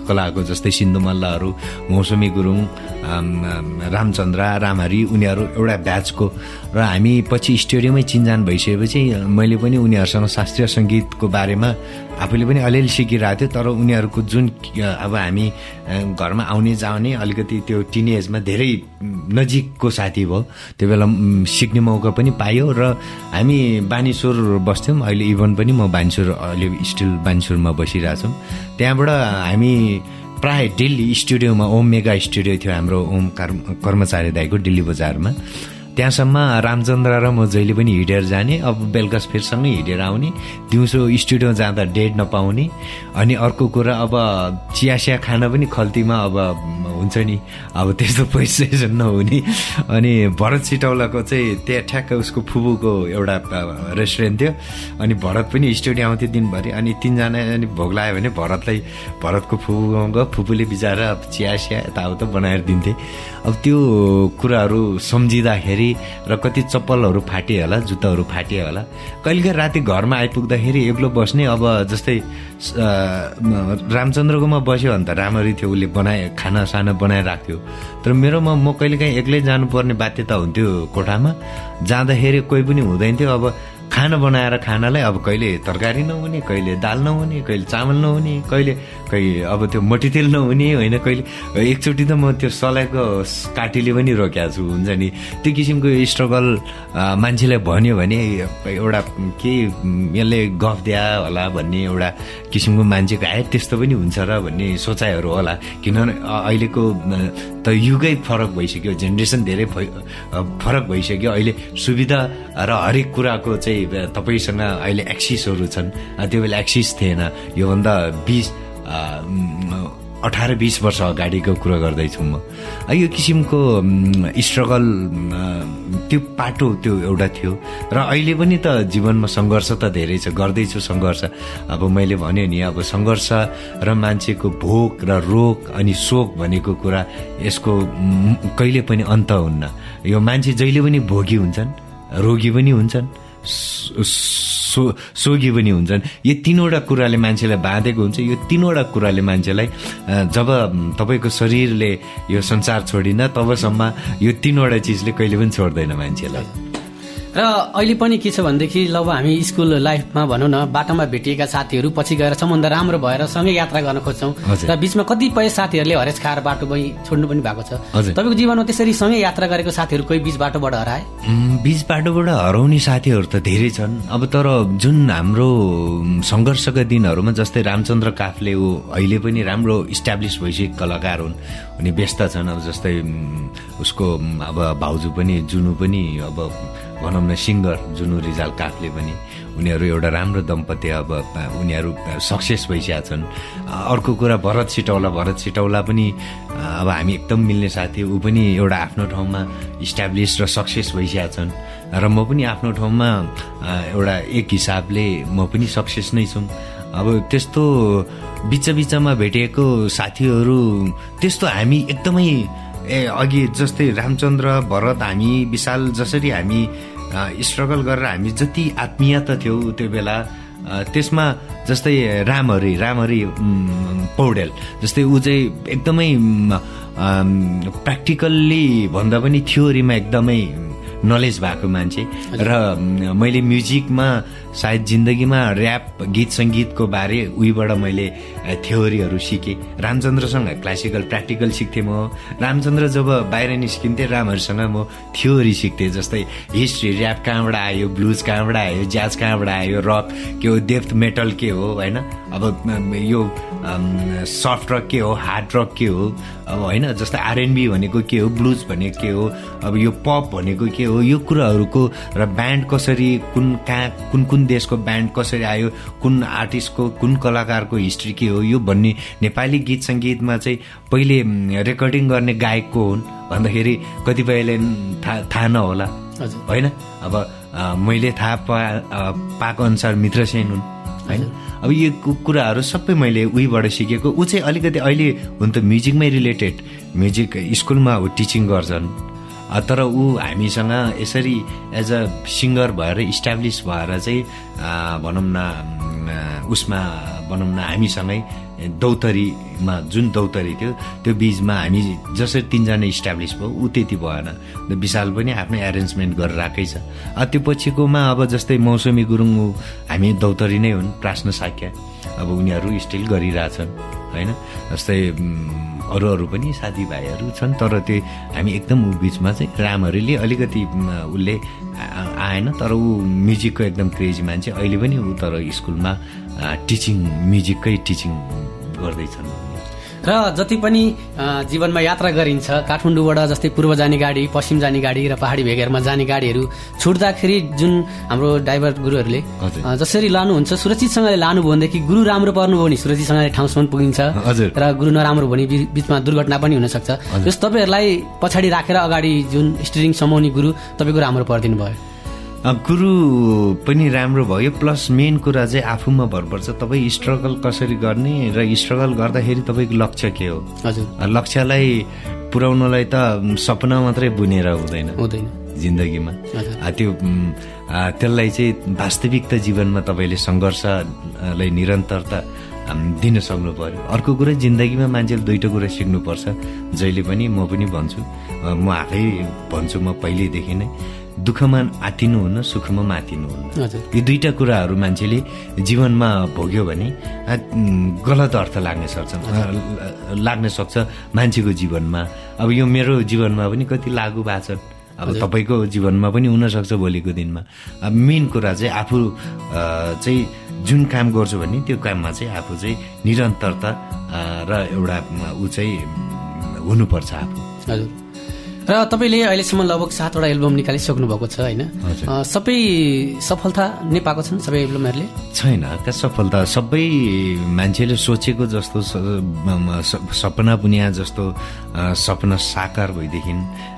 कलाको जस्तै सिन्धु मल्लहरू, मौसमी गुरुङ, रामचन्द्र, रामहरी उनीहरू एउटा ब्याचको र हामी पछि स्टुडियोमै चिनजान भइसकेपछि मैले पनि उनीहरूसँग शास्त्रीय सङ्गीतको बारेमा आफूले पनि अलिअलि सिकिरहेको थियो। तर उनीहरूको जुन अब हामी घरमा आउने जाने अलिकति त्यो टिन एजमा धेरै नजिकको साथी भयो, त्यो बेला सिक्ने मौका पनि पायो र हामी बानेश्वर बस्थ्यौँ। अहिले इभन पनि म बानेश्वर अहिले स्टिल बानेश्वरमा बसिरहेछौँ। त्यहाँबाट हामी प्राय दिल्ली स्टुडियोमा ओम मेगा स्टुडियो थियो हाम्रो ओम कर्मचारी दाईको दिल्ली बजारमा, त्यहाँसम्म रामचन्द्र र म जहिले पनि हिँडेर जाने। अब बेलुका फेरि सँगै हिँडेर आउने, दिउँसो स्टुडियो जाँदा डेढ नपाउने। अनि अर्को कुरा अब चियासिया खान पनि खल्तीमा अब हुन्छ नि, अब त्यस्तो पैसा नहुने। अनि भरत सिटौलाको चाहिँ त्यहाँ ठ्याक्क उसको फुपूको एउटा रेस्टुरेन्ट थियो, अनि भरत पनि स्टुडियो आउँथ्यो दिनभरि। अनि तिनजना अनि भोग लाग्यो भने भरतको फुपूमा गयो, फुपूले बिचरा चियासिया यताउता बनाएर दिन्थे। अब त्यो कुराहरू सम्झिँदाखेरि र कति चप्पलहरू फाटे होला, जुत्ताहरू फाटे होला। कहिलेकाहीँ राति घरमा आइपुग्दाखेरि एक्लो बस्ने। अब जस्तै रामचन्द्रकोमा बस्यो भने त राम्ररी थियो, उसले खाना साना बनाइराख्थ्यो। तर मेरोमा म कहिलेकाहीँ एक्लै जानुपर्ने बाध्यता हुन्थ्यो कोठामा। जाँदाखेरि कोही पनि हुँदैन थियो। अब खाना बनाएर खानालाई अब कहिले तरकारी नहुने, कहिले दाल नहुने, कहिले चामल नहुने, कहिले अब त्यो मट्टीतेल नहुने होइन। कहिले एकचोटि त म त्यो सलाइको काटीले पनि रोकेको छु, हुन्छ नि। त्यो किसिमको स्ट्रगल मान्छेलाई भन्यो भने एउटा के यसले गफ दिया होला भन्ने एउटा किसिमको मान्छेको त्यस्तो पनि हुन्छ र भन्ने सोचाइहरू होला। किनभने अहिलेको त युगै फरक भइसक्यो, जेनेरेसन धेरै फरक भइसक्यो। अहिले सुविधा र हरेक कुराको चाहिँ तपाईँसँग अहिले एक्सिसहरू छन्, त्यो बेला एक्सिस थिएन। योभन्दा 18-20 वर्ष अगाडिको कुरा गर्दैछु म। यो किसिमको स्ट्रगल त्यो पाटो त्यो एउटा थियो। र अहिले पनि त जीवनमा सङ्घर्ष त धेरै छ, गर्दैछु सङ्घर्ष। अब मैले भने नि, अब सङ्घर्ष र मान्छेको भोक र रोग अनि शोक भनेको कुरा यसको कहिले पनि अन्त हुन्न। यो मान्छे जहिले पनि भोगी हुन्छन्, रोगी पनि हुन्छन्, सोगी पनि हुन्छन्। यो तीनवटा कुराले मान्छेलाई बाँधेको हुन्छ। यो तीनवटा कुराले मान्छेलाई जब तपाईँको शरीरले यो संसार छोडिन तबसम्म यो तीनवटा चिजले कहिले पनि छोड्दैन मान्छेलाई। र अहिले पनि के छ भनेदेखि अब हामी स्कुल लाइफमा भनौँ न, बाटोमा भेटिएका साथीहरू पछि गएर सम्बन्ध राम्रो भएर सँगै यात्रा गर्न खोज्छौँ र बिचमा कतिपय साथीहरूले हरेस खाएर बाटो छोड्नु पनि भएको छ। तपाईँको जीवनमा त्यसरी सँगै यात्रा गरेको साथीहरू कोही बीच बाटोबाट हराए? बीच बाटोबाट हराउने साथीहरू त धेरै छन्। अब तर जुन हाम्रो सङ्घर्षका दिनहरूमा जस्तै रामचन्द्र काफले अहिले पनि राम्रो इस्टाब्लिस भइसकेको कलाकार हुन्, उनी व्यस्त छन्। अब जस्तै उसको अब भाउजू पनि जुनु पनि अब भनौँ न सिङ्गर जुनु रिजाल काफले पनि, उनीहरू एउटा राम्रो दम्पति। अब उनीहरू सक्सेस भइसकेका छन्। अर्को कुरा भरत सिटौला पनि अब हामी एकदम मिल्ने साथी। ऊ पनि एउटा आफ्नो ठाउँमा इस्टाब्लिस र सक्सेस भइसकेका छन् र म पनि आफ्नो ठाउँमा एउटा एक हिसाबले म पनि सक्सेस नै छु। अब त्यस्तो बिचमा भेटिएको साथीहरू त्यस्तो हामी एकदमै अघि जस्तै रामचन्द्र, भरत, हामी विशाल जसरी हामी स्ट्रगल गरेर हामी जति आत्मीयता थियो त्यो बेला, त्यसमा जस्तै रामहरी पौडेल जस्तै ऊ चाहिँ एकदमै प्र्याक्टिकल्ली भन्दा पनि थ्योरीमा एकदमै नलेज भएको मान्छे। र मैले म्युजिकमा सायद जिन्दगीमा ऱ्याप गीत सङ्गीतको बारे उहीबाट मैले थ्योरीहरू सिकेँ। रामचन्द्रसँग क्लासिकल प्र्याक्टिकल सिक्थेँ म। रामचन्द्र जब बाहिर निस्किन्थेँ रामहरूसँग म थ्योरी सिक्थेँ। जस्तै हिस्ट्री, ऱ्याप कहाँबाट आयो, ब्लुज कहाँबाट आयो, ज्याज कहाँबाट आयो, रक के हो, डेप्थ मेटल के हो होइन, अब यो सफ्ट रक के हो, हार्ड रक के हो, अब होइन जस्तै R&B भनेको के हो, ब्लुज भनेको के हो, अब यो पप भनेको के हो, यो कुराहरूको र ब्यान्ड कसरी कुन देशको ब्यान्ड कसरी आयो, कुन आर्टिस्टको कुन कलाकारको हिस्ट्री के हो, यो भन्ने नेपाली गीत सङ्गीतमा चाहिँ पहिले रेकर्डिङ गर्ने गायक को हुन् भन्दाखेरि कतिपयले थाहा नहोला होइन। अब मैले थाहा पाएको अनुसार मित्रसेन हुन् होइन। अब यो कुराहरू सबै मैले उहीबाट सिकेको। ऊ चाहिँ अलिकति अहिले हुन त म्युजिकमै रिलेटेड, म्युजिक स्कुलमा ऊ टिचिङ गर्छन्। तर ऊ हामीसँग यसरी एज अ सिङ्गर भएर इस्टाब्लिस भएर चाहिँ भनौँ न उसमा भनौँ न हामीसँगै दौतरीमा जुन दौतरी थियो त्यो बीचमा हामी जसरी 3 जना इस्टाब्लिस भयो ऊ त्यति भएन। विशाल पनि आफ्नो एरेन्जमेन्ट गरेर राखेकै छ। त्यो पछिकोमा अब जस्तै मौसमी गुरुङ हामी दौतरी नै हुन्, प्राश्न साक्य अब उनीहरू स्टिल गरिरहेछन् होइन। जस्तै अरू पनि साथीभाइहरू छन्, तर त्यो हामी एकदम ऊ बिचमा चाहिँ रामहरूले अलिकति उसले आएन, तर ऊ म्युजिकको एकदम क्रेजी मान्छे। अहिले पनि ऊ तर स्कुलमा म्युजिककै टिचिङ गर्दैछन्। र जति पनि जीवनमा यात्रा गरिन्छ, काठमाडौँबाट जस्तै पूर्व जाने गाडी, पश्चिम जाने गाडी र पहाडी भेगहरूमा जाने गाडीहरू छुट्दाखेरि जुन हाम्रो ड्राइभर गुरुहरूले जसरी लानुहुन्छ सुरक्षितसँगले लानुभयो भनेदेखि गुरु राम्रो पर्नुभयो भने सुरक्षितसँगले ठाउँसम्म पुगिन्छ र गुरु नराम्रो भने बिचमा दुर्घटना पनि हुनसक्छ। जस तपाईँहरूलाई पछाडि राखेर अगाडि जुन स्टियरिङ समाउने गुरु तपाईँको राम्रो परिदिनु भयो। गुरु पनि राम्रो भयो, प्लस मेन कुरा चाहिँ आफूमा भर पर्छ तपाईँ स्ट्रगल कसरी गर्ने र स्ट्रगल गर्दाखेरि तपाईँको लक्ष्य के हो। हजुर, लक्ष्यलाई पुर्याउनलाई त सपना मात्रै बुनेर हुँदैन जिन्दगीमा। त्यसलाई चाहिँ वास्तविकता जीवनमा तपाईँले सङ्घर्षलाई निरन्तरता दिन सक्नु पर्यो। अर्को कुरा जिन्दगीमा मान्छेले 2टा कुरा सिक्नुपर्छ, जहिले पनि म पनि भन्छु, म आफै भन्छु, म पहिल्यैदेखि नै दुःखमा आतिनु हुन्न, सुखमा मातिनु हुन्न। यो 2टा कुराहरू मान्छेले जीवनमा भोग्यो भने गलत अर्थ लाग्न सक्छ मान्छेको जीवनमा। अब यो मेरो जीवनमा पनि कति लागू भएको छ, अब तपाईँको जीवनमा पनि हुनसक्छ भोलिको दिनमा। अब मेन कुरा चाहिँ आफू चाहिँ जुन काम गर्छु भने त्यो काममा चाहिँ आफू चाहिँ निरन्तरता र एउटा ऊ चाहिँ हुनुपर्छ आफू। हजुर, र तपाईँले अहिलेसम्म लगभग 7वटा एल्बम निकालिसक्नु भएको छ होइन। सबै सफलता नै पाएको छन् सबै एल्बमहरूले? छैन, क्या सफलता सबै मान्छेले सोचेको जस्तो सपना बुनिया जस्तो सपना साकार भइदेखि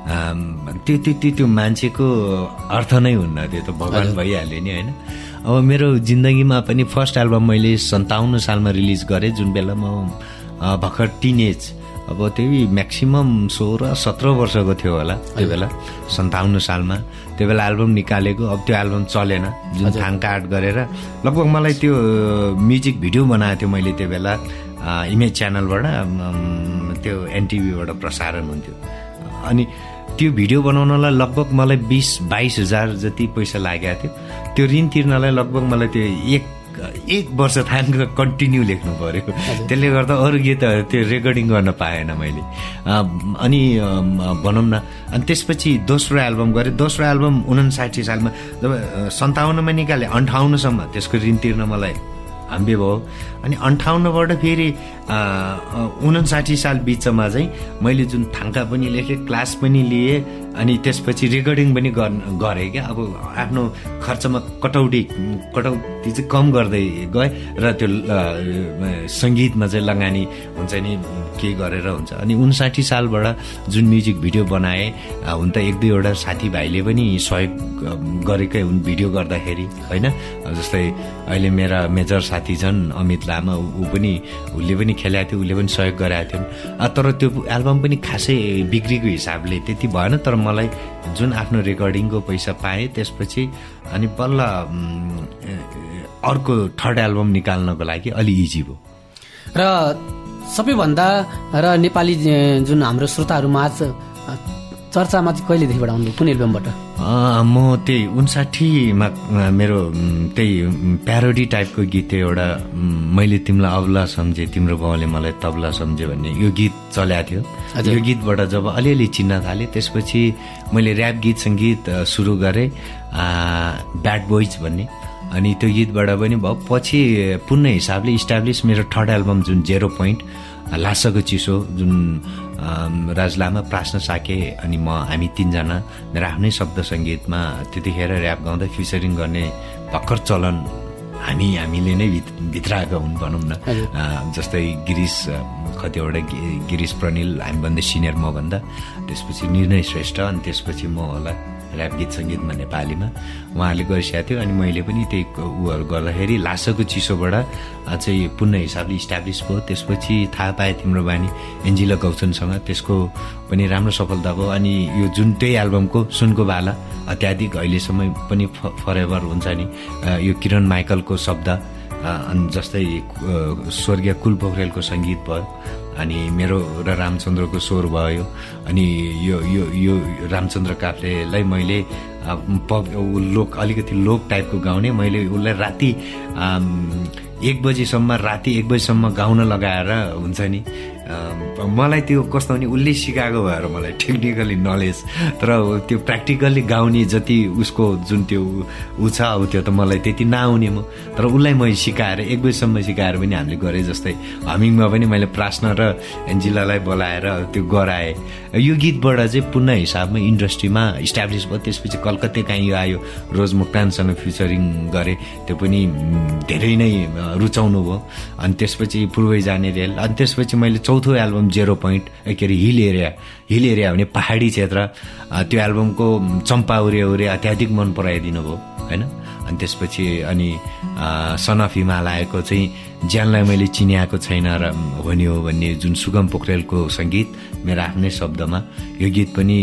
त्यो मान्छेको अर्थ नै हुन्न, त्यो त भगवान भइहाल्यो नि होइन। अब मेरो जिन्दगीमा पनि फर्स्ट एल्बम मैले 57 सालमा रिलिज गरेँ, जुन बेला म भर्खर टिनेज, अब त्यही म्याक्सिमम 16-17 वर्षको थियो होला त्यो बेला, 57 सालमा त्यो बेला एल्बम निकालेको। अब त्यो एल्बम चलेन, जुन थाङकाट गरेर लगभग मलाई त्यो म्युजिक भिडियो बनाएको थियो मैले त्यो बेला इमेज च्यानलबाट, त्यो एनटिभीबाट प्रसारण हुन्थ्यो। अनि त्यो भिडियो बनाउनलाई लगभग मलाई 20-22 हजार जति पैसा लागेको थियो। त्यो ऋण तिर्नलाई लगभग मलाई त्यो एक वर्ष थाङ कन्टिन्यू लेख्नु पर्यो। त्यसले गर्दा अरू गीतहरू त्यो रेकर्डिङ गर्न पाएन मैले। अनि भनौँ न, अनि त्यसपछि दोस्रो एल्बम गरेँ। दोस्रो एल्बम 59 सालमा, जब 57मा निकालेँ 58सम्म त्यसको ऋण तिर्न मलाई हम्बे भयो। अनि 58बाट फेरि 59 साल बिचमा चाहिँ मैले जुन थाङ्का पनि लेखेँ, क्लास पनि लिएँ, अनि त्यसपछि रेकर्डिङ पनि गरेँ क्या। अब आफ्नो खर्चमा कटौती चाहिँ कम गर्दै गएँ र त्यो सङ्गीतमा चाहिँ लगानी हुन्छ नि के गरेर हुन्छ। अनि 59 सालबाट जुन म्युजिक भिडियो बनाएँ, हुन त 1-2वटा साथीभाइले पनि सहयोग गरेकै हुन् भिडियो गर्दाखेरि होइन। जस्तै अहिले मेरा मेजर साथी छन् अमित लामा, उसले पनि खेलेको थियो, उसले पनि सहयोग गरेका थियन्। तर त्यो एल्बम पनि खासै बिक्रीको हिसाबले त्यति भएन, तर मलाई जुन आफ्नो रेकर्डिङको पैसा पाएँ त्यसपछि अनि बल्ल अर्को थर्ड एल्बम निकाल्नको लागि अलि इजी भयो। र सबैभन्दा र नेपाली जुन हाम्रो श्रोताहरूमा चर्चामा चाहिँ कहिलेदेखिबाट आउनु, कुन एल्बमबाट? म त्यही 59मा मेरो त्यही प्यारोडी टाइपको गीत थियो एउटा, मैले तिमीलाई अबला सम्झेँ तिम्रो बाउले मलाई तबला सम्झेँ भन्ने यो गीत चलेको थियो। यो गीतबाट जब अलिअलि चिन्न थालेँ त्यसपछि मैले ऱ्याप गीत सङ्गीत सुरु गरेँ, ब्याड बोइज भन्ने। अनि त्यो गीतबाट पनि भयो। पछि पूर्ण हिसाबले इस्टाब्लिस मेरो थर्ड एल्बम जुन 0 पोइन्ट, लासाको चिसो, जुन राज लामा, प्राश्न साके अनि हामी 3 जना मेरो आफ्नै शब्द सङ्गीतमा त्यतिखेर ऱ्याप गाउँदा फिचरिङ गर्ने भर्खर चलन हामीले नै भित्राएका हुन् भनौँ न। जस्तै गिरिश कतिवटा, गिरिश प्रनिल हामीभन्दा सिनियर मभन्दा, त्यसपछि निर्णय श्रेष्ठ, अनि त्यसपछि म होला ऱ्याप गीत सङ्गीतमा नेपालीमा उहाँले गरिसकेको थियो। अनि मैले पनि त्यही उहरू गर्दाखेरि लासाको चिसोबाट चाहिँ पूर्ण हिसाबले इस्टाब्लिस भयो। त्यसपछि थाहा पाएँ तिम्रो बानी एन्जिला गौचनसँग, त्यसको पनि राम्रो सफलता भयो। अनि यो जुन त्यही एल्बमको सुनको बाला अत्याधिक अहिलेसम्म पनि फरएभर हुन्छ नि, यो किरण माइकलको शब्द अनि जस्तै स्वर्गीय कुल पोखरेलको सङ्गीत भयो, अनि मेरो र रामचन्द्रको स्वर भयो। अनि यो रामचन्द्र काफ्लेलाई मैले अलिकति लोक टाइपको गाउने, मैले उसलाई राति 1 बजीसम्म गाउन लगाएर हुन्छ नि। मलाई त्यो कस्तो भने उसले सिकाएको भएर मलाई टेक्निकली नलेज, तर त्यो प्र्याक्टिकल्ली गाउने जति उसको जुन त्यो ऊ छ अब त्यो त मलाई त्यति नआउने म, तर उसलाई मैले सिकाएर 1 बजीसम्म सिकाएर पनि हामीले गरे। जस्तै हमिङमा पनि मैले प्राश्न र एन्जिलालाई बोलाएर त्यो गराएँ। यो गीतबाट चाहिँ पुनः हिसाबमा इन्डस्ट्रीमा इस्टाब्लिस भयो। त्यसपछि कलकत्ते कहीँ आयो, रोज मुक्तानसँग फ्युचरिङ गरे, त्यो पनि धेरै नै रुचाउनु भयो। अनि त्यसपछि पूर्वै जाने रेल, अनि त्यसपछि मैले चौथो एल्बम 0 पोइन्ट के अरे हिल एरिया भने पहाडी क्षेत्र, त्यो एल्बमको चम्पा उरे अत्याधिक मन पराइदिनु भयो होइन। अनि त्यसपछि अनि सन अफ हिमालयको चाहिँ ज्यानलाई मैले चिनिएको छैन र भन्यो भन्ने जुन सुगम पोखरेलको सङ्गीत मेरो आफ्नै शब्दमा, यो गीत पनि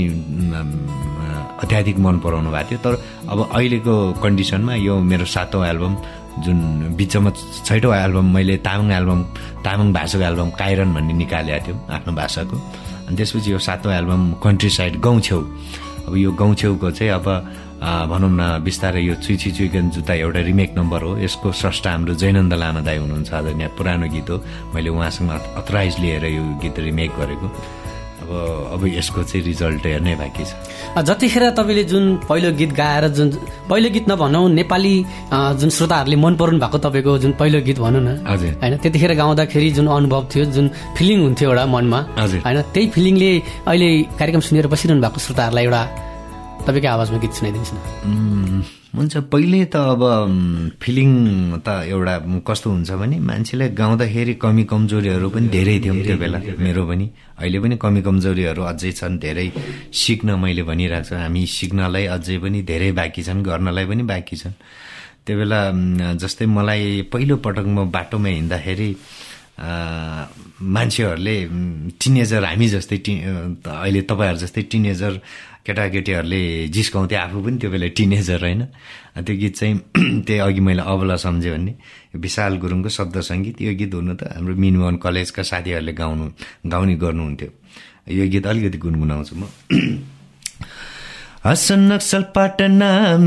अत्याधिक मन पराउनु भएको थियो। तर अब अहिलेको कन्डिसनमा यो मेरो 7औं एल्बम, जुन बिचमा 6औं एल्बम मैले तामाङ भाषाको एल्बम काइरन भन्ने निकालेको थियो आफ्नो भाषाको। अनि त्यसपछि यो 7औं एल्बम कन्ट्री साइड गाउँछेउ। अब यो गाउँछेउको चाहिँ अब भनौँ न बिस्तारै यो चुइची चुइकन जुत्ता एउटा रिमेक नम्बर हो। यसको स्रष्टा हाम्रो जयनन्द लामा दाई हुनुहुन्छ, आदरणीय पुरानो गीत हो। मैले उहाँसँग अथराइज लिएर यो गीत रिमेक गरेको। अब यसको चाहिँ रिजल्ट हेर्नै बाँकी छ। जतिखेर तपाईँले जुन पहिलो गीत गाएर, जुन पहिलो गीत नभनौँ, नेपाली जुन श्रोताहरूले मन पराउनु भएको तपाईँको जुन पहिलो गीत भनौँ न होइन, त्यतिखेर गाउँदाखेरि जुन अनुभव थियो, जुन फिलिङ हुन्थ्यो एउटा मनमा होइन, त्यही फिलिङले अहिले कार्यक्रम सुनेर बसिरहनु भएको श्रोताहरूलाई एउटा तपाईँकै आवाजमा गीत सुनाइदिनुहोस् न। हुन्छ, पहिले त अब फिलिङ त एउटा कस्तो हुन्छ भने मान्छेलाई गाउँदाखेरि कमी कमजोरीहरू पनि धेरै थियो त्यो बेला, मेरो पनि अहिले पनि कमी कमजोरीहरू अझै छन्, धेरै सिक्न मैले भनिरहेको छु। हामी सिक्नलाई अझै पनि धेरै बाँकी छन्, गर्नलाई पनि बाँकी छन्। त्यो बेला जस्तै मलाई पहिलो पटक म बाटोमा हिँड्दाखेरि मान्छेहरूले टिनेजर, हामी जस्तै अहिले तपाईँहरू जस्तै टिनेजर केटाकेटीहरूले जिस्काउँथे, आफू पनि त्यो बेला टिनेजर होइन। त्यो गीत चाहिँ त्यही अघि मैले अबला सम्झेँ भन्ने विशाल गुरुङको शब्द सङ्गीत, यो गीत हुनु त हाम्रो मिनमोहन कलेजका साथीहरूले गाउने गर्नुहुन्थ्यो। यो गीत अलिकति गुनगुनाउँछु म। हसन नक्सल पाटना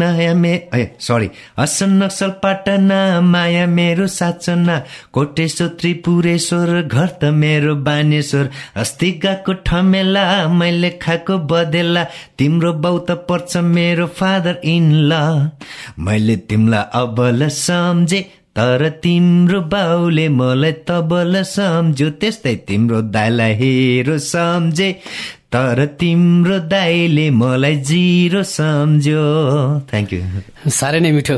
माया मेरो साचना, कोटेश्वर त्रिपुरेश्वर घर त मेरो बानेश्वर, अस्ति गएको ठमेला मैले खाएको बदेला, तिम्रो बाउ त पर्छ मेरो फादर इन ल, मैले तिमीलाई अबल सम्झे तर तिम्रो बाउले मलाई तबल सम्झ्यो, त्यस्तै तिम्रो दाइलाई हेरो सम्झे तर तिम्रो दाइले मलाई जिरो सम्झ्यो। Thank you. साह्रै नै मिठो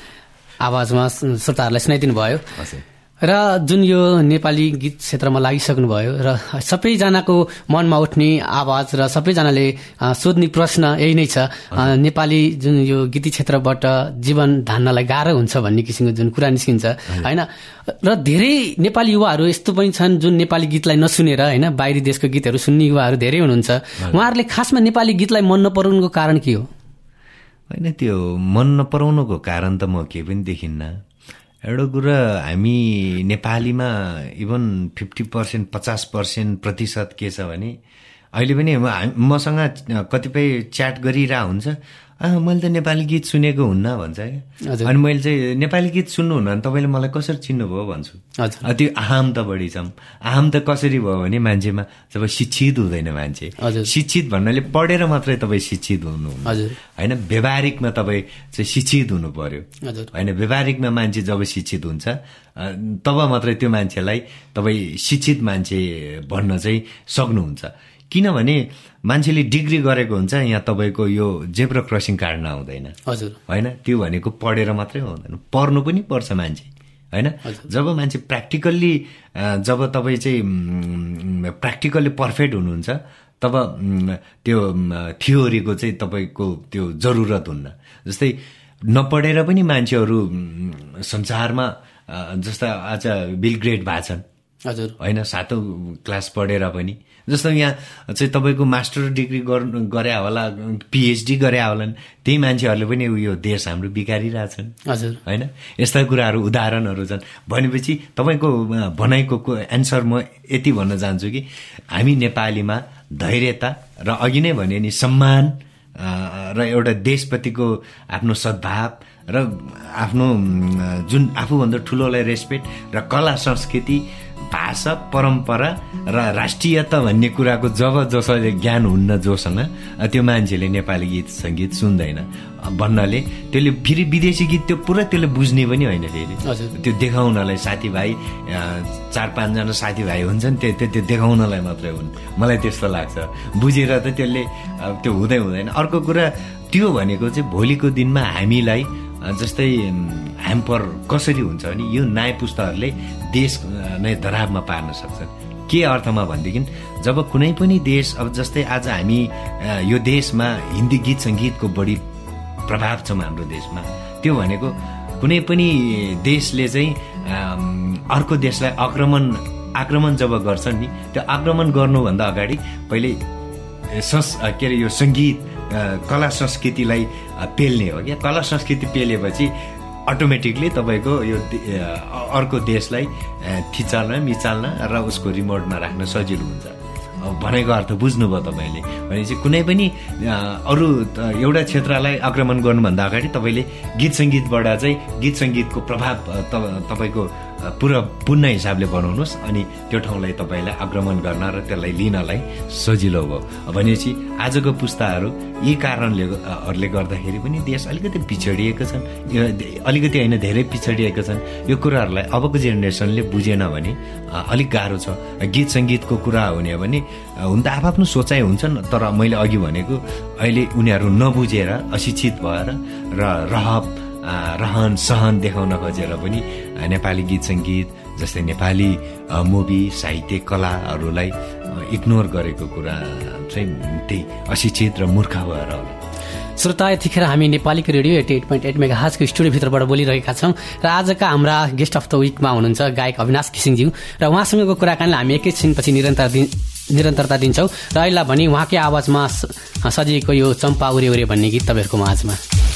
आवाजमा श्रोताहरूलाई सुनाइदिनु भयो। र जुन यो नेपाली गीत क्षेत्रमा लागिसक्नुभयो र सबैजनाको मनमा उठ्ने आवाज र सबैजनाले सोध्ने प्रश्न यही नै छ, नेपाली जुन यो गीती क्षेत्रबाट जीवन धान्नलाई गाह्रो हुन्छ भन्ने किसिमको जुन कुरा निस्किन्छ होइन। र धेरै नेपाली युवाहरू यस्तो पनि छन् जुन नेपाली गीतलाई नसुनेर होइन बाहिरी देशको गीतहरू सुन्ने युवाहरू धेरै हुनुहुन्छ। उहाँहरूले खासमा नेपाली गीतलाई मन नपराउनुको कारण के हो? होइन, त्यो मन नपराउनुको कारण त म केही पनि देखिन्न। एउटा कुरा, हामी नेपालीमा इभन 50% 50% के छ भने अहिले पनि मसँग कतिपय च्याट गरिरहेको हुन्छ, मैले त नेपाली गीत सुनेको हुन्न भन्छ क्या। अनि मैले चाहिँ नेपाली गीत सुन्नुहुन्न भने तपाईँले मलाई कसरी चिन्नुभयो भन्छु। त्यो आहाम त बढी छ। आहाम त कसरी भयो भने मान्छेमा जब शिक्षित हुँदैन मान्छे, शिक्षित भन्नाले पढेर मात्रै तपाईँ शिक्षित हुनु होइन, व्यवहारिकमा तपाईँ चाहिँ शिक्षित हुनु पर्यो होइन। व्यवहारिकमा मान्छे जब शिक्षित हुन्छ तब मात्रै त्यो मान्छेलाई तपाईँ शिक्षित मान्छे भन्न चाहिँ सक्नुहुन्छ। किनभने मान्छेले डिग्री गरेको हुन्छ, यहाँ तपाईँको यो जेब्रा क्रसिङ काट्न आउँदैन होइन, त्यो भनेको पढेर मात्रै हुँदैन, पढ्नु पनि पर्छ मान्छे होइन। जब मान्छे प्र्याक्टिकल्ली, जब तपाईँ चाहिँ प्र्याक्टिकल्ली पर्फेक्ट हुनुहुन्छ तब त्यो थियोरीको चाहिँ तपाईँको त्यो जरुरत हुन्न। जस्तै नपढेर पनि मान्छेहरू संसारमा जस्ता आज बिल ग्रेट भएको छन् हजुर होइन 7औं क्लास पढेर पनि जस्तो यहाँ चाहिँ तपाईँको मास्टर डिग्री गरे होला पिएचडी गरे होलान् त्यही मान्छेहरूले पनि यो देश हाम्रो बिगारिरहेछन् हजुर होइन यस्ता कुराहरू उदाहरणहरू छन् भनेपछि तपाईँको भनाइको एन्सर म यति भन्न चाहन्छु कि हामी नेपालीमा धैर्यता र अघि नै भने नि सम्मान र एउटा देशप्रतिको आफ्नो सद्भाव र आफ्नो जुन आफूभन्दा ठुलोलाई रेस्पेक्ट र कला संस्कृति भाषा परम्परा र राष्ट्रियता भन्ने कुराको जब जसले ज्ञान हुन्न जोसँग त्यो मान्छेले नेपाली गीत सङ्गीत सुन्दैन भन्नाले त्यसले फेरि विदेशी गीत त्यो पुरा त्यसले बुझ्ने पनि होइन फेरि त्यो देखाउनलाई साथीभाइ 4-5 जना साथीभाइ हुन्छन् त्यो देखाउनलाई मात्रै हुन् मलाई त्यस्तो लाग्छ बुझेर त त्यसले त्यो हुँदैन अर्को कुरा त्यो भनेको चाहिँ भोलिको दिनमा हामीलाई जस्तै ह्याम्पर कसरी हुन्छ भने यो नयाँ पुस्ताहरूले देश नै दराबमा पार्न सक्छन् के अर्थमा भनेदेखि जब कुनै पनि देश अब जस्तै आज हामी यो देशमा हिन्दी गीत सङ्गीतको बढी प्रभाव छ हाम्रो देशमा त्यो भनेको कुनै पनि देशले चाहिँ अर्को देशलाई आक्रमण जब गर्छन् नि त्यो आक्रमण गर्नुभन्दा अगाडि पहिले के अरे यो सङ्गीत कला संस्कृतिलाई पेल्ने हो क्या कला संस्कृति पेलेपछि अटोमेटिकली तपाईँको यो अर्को देशलाई थिचाल्न मिचाल्न र उसको रिमोटमा राख्न सजिलो हुन्छ भनेको अर्थ बुझ्नुभयो तपाईँले भनेपछि कुनै पनि अरू एउटा क्षेत्रलाई आक्रमण गर्नुभन्दा अगाडि तपाईँले गीत सङ्गीतबाट चाहिँ गीत सङ्गीतको प्रभाव तपाईँको पुरा पूर्ण हिसाबले बनाउनुहोस् अनि त्यो ठाउँलाई तपाईँलाई आक्रमण गर्न र त्यसलाई लिनलाई सजिलो भयो भनेपछि आजको पुस्ताहरू यी कारणले गर्दाखेरि पनि देश अलिकति पिछडिएको छन् अलिकति होइन धेरै पिछडिएको छन् यो कुराहरूलाई अबको जेनेरेसनले बुझेन भने अलिक गाह्रो छ गीत सङ्गीतको कुरा हुने भने हुन त आफ्नो सोचाइ हुन्छन् तर मैले अघि भनेको अहिले उनीहरू नबुझेर अशिक्षित भएर र रहन सहन देखाउन खोजेर पनि नेपाली गीत सङ्गीत जस्तै नेपाली मुभी साहित्य कलाहरूलाई इग्नोर गरेको कुरा चाहिँ त्यही अशिक्षित र मूर्ख भएर होला श्रोता यतिखेर हामी नेपालीको रेडियो 88.8 मेगाहर्जको स्टुडियोभित्रबाट बोलिरहेका छौँ र आजका हाम्रा गेस्ट अफ द विकमा हुनुहुन्छ गायक अविनाश घिसिङज्यू र उहाँसँगको कुराकानीलाई हामी एकैछिनपछि निरन्तरता दिन्छौँ र अहिले भने उहाँकै आवाजमा सजिएको यो चम्पा उरे उरे भन्ने गीत तपाईँहरूको माझमा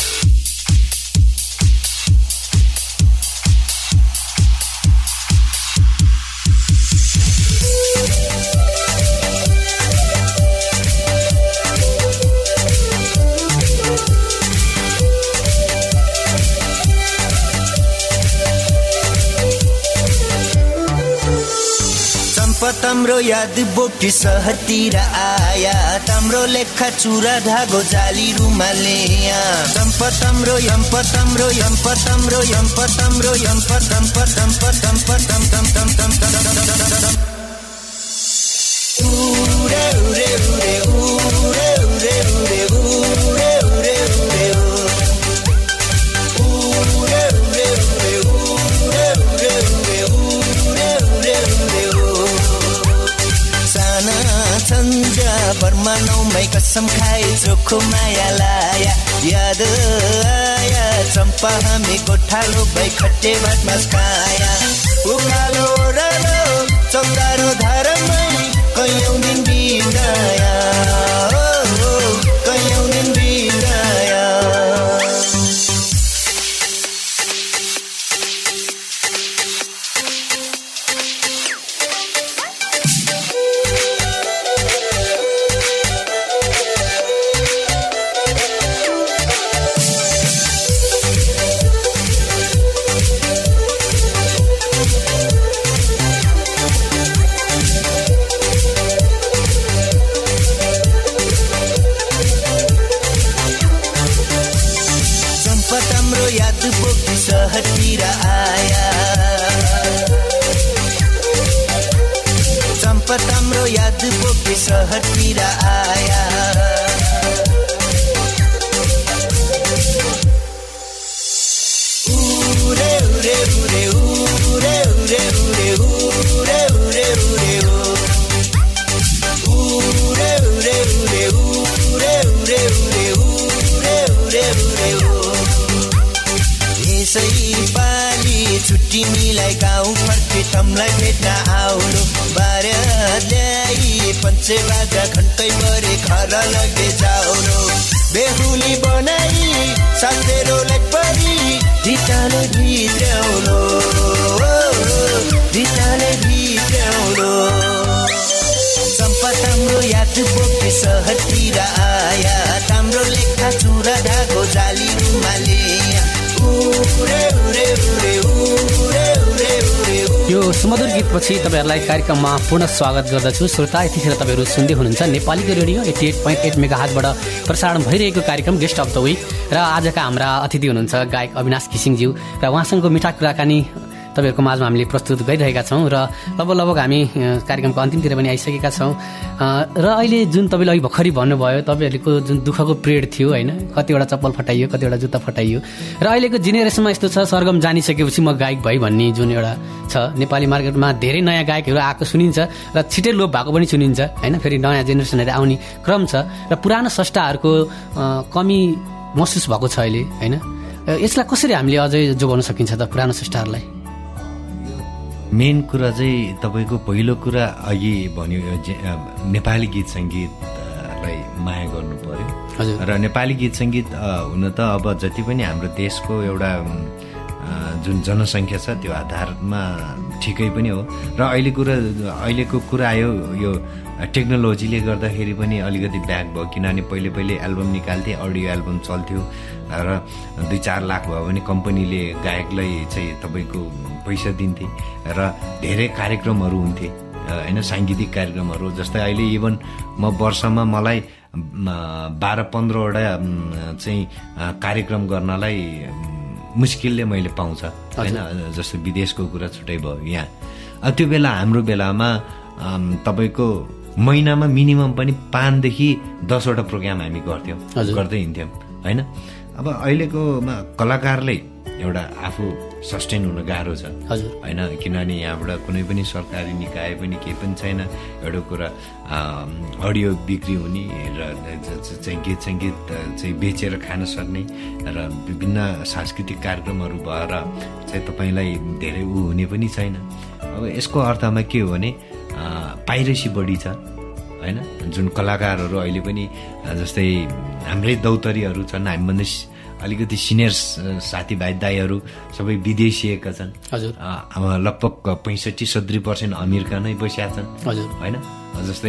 तम्रो याद बोकी सहरतिर आया तम्रो लेखा चुरा धागो जाली रुमालेया तम्प तम्रो यम्प तम्रो यम्प तम्रो यम्प तम्रो यम्प तम्प तम्प तम्प तम तम तम तम तम उरे उरे उरे उरे उरे उरे उरे उरे उरे उरे उरे उरे उरे उरे उरे उरे उरे साना सन्जा बर्मा नौमै कसम खाए चोखो माया लाया याद आया चम्पा हामी गोठालो भई खट्टे भात मास खाया उकालो ओह्रालो चौतारो धारामै कैयौँ दिन बिताया कैयौँ दिन बिताया सहरतिर आया चम्पा तम्रो याद बोकी सहरतिर आया उरे उरे उरे उरे उरे उरे उरे उरे उरे उरे उरे उरे उरे उरे उरे उरे उरे उरे यसै पाली छुट्टी तिमीलाई गाउँ फर्के तमलाई भेट्न आउनु बार्याई पञ्चे बाजा घन्टै परे घर लगे जाउनु बेहुली बनाई साथेरोलाई परी धिताले भित्र्याउनु धिताले भित्र्याउनु चम्पा ताम्रो याद बोके सहरतिर आया ताम्रो लेखा चुरा धागो जाली रुमाले उरे उरे उरे उरे उरे उरे यो सुमधुर गीतपछि तपाईँहरूलाई कार्यक्रममा पुनः स्वागत गर्दछु। श्रोता, यतिखेर तपाईँहरू सुन्दै हुनुहुन्छ नेपालीको रेडियो 88.8 मेगाहर्जबाट प्रसारण भइरहेको कार्यक्रम गेस्ट अफ द विक र आजका हाम्रा अतिथि हुनुहुन्छ गायक अविनाश घिसिङज्यू र उहाँसँगको मिठा कुराकानी तपाईँहरूको माझमा हामीले प्रस्तुत गरिरहेका छौँ र लगभग हामी कार्यक्रमको अन्तिमतिर पनि आइसकेका छौँ र अहिले जुन तपाईँले अघि भर्खरै भन्नुभयो तपाईँहरूको जुन दुःखको पिरियड थियो होइन, कतिवटा चप्पल फटाइयो, कतिवटा जुत्ता फटाइयो र अहिलेको जेनेरेसनमा यस्तो छ सरगम जानिसकेपछि म गायक भएँ भन्ने जुन एउटा छ नेपाली मार्केटमा धेरै नयाँ गायकहरू आएको सुनिन्छ र छिटै लोप भएको पनि सुनिन्छ होइन। फेरि नयाँ जेनेरेसनहरू आउने क्रम छ र पुरानो स्रष्टाहरूको कमी महसुस भएको छ अहिले होइन। यसलाई कसरी हामीले अझै जोगाउन सकिन्छ त पुरानो स्रष्टाहरूलाई? मेन कुरा चाहिँ तपाईँको पहिलो कुरा अघि भन्यो नेपाली गीत सङ्गीतलाई माया गर्नु पर्यो र नेपाली गीत सङ्गीत हुन त अब जति पनि हाम्रो देशको एउटा जुन जनसङ्ख्या छ त्यो आधारमा ठिकै पनि हो र अहिलेको कुरा आयो यो टेक्नोलोजीले गर्दाखेरि पनि अलिकति ब्याक भयो किनभने पहिले एल्बम निकाल्थे, अडियो एल्बम चल्थ्यो र 2-4 लाख भयो भने कम्पनीले गायकलाई चाहिँ तपाईँको पैसा दिन्थे र धेरै कार्यक्रमहरू हुन्थे होइन, साङ्गीतिक कार्यक्रमहरू। जस्तै अहिले इभन म वर्षमा मलाई 12-15वटा चाहिँ कार्यक्रम गर्नलाई मुस्किलले मैले पाउँछ होइन। जस्तो विदेशको कुरा छुट्टै भयो यहाँ। त्यो बेला हाम्रो बेलामा तपाईँको महिनामा मिनिमम पनि 5देखि 10वटा प्रोग्राम हामी गर्थ्यौँ, गर्दै हिँड्थ्यौँ होइन। अब अहिलेको कलाकारले एउटा आफू सस्टेन हुन गाह्रो छ होइन, किनभने यहाँबाट कुनै पनि सरकारी निकाय पनि केही पनि छैन। एउटा कुरा अडियो बिक्री हुने र चाहिँ गीत सङ्गीत चाहिँ बेचेर खान सक्ने र विभिन्न सांस्कृतिक कार्यक्रमहरू भएर चाहिँ तपाईँलाई धेरै हुने पनि छैन। अब यसको अर्थमा के हो भने पाइरेसी बढी छ होइन। जुन कलाकारहरू अहिले पनि जस्तै हाम्रै दौतरीहरू छन्, हामीभन्दा अलिकति सिनियर साथीभाइ दाईहरू सबै विदेशिएका छन् लगभग 65-70% अमेरिका नै बसिया छन् होइन। जस्तै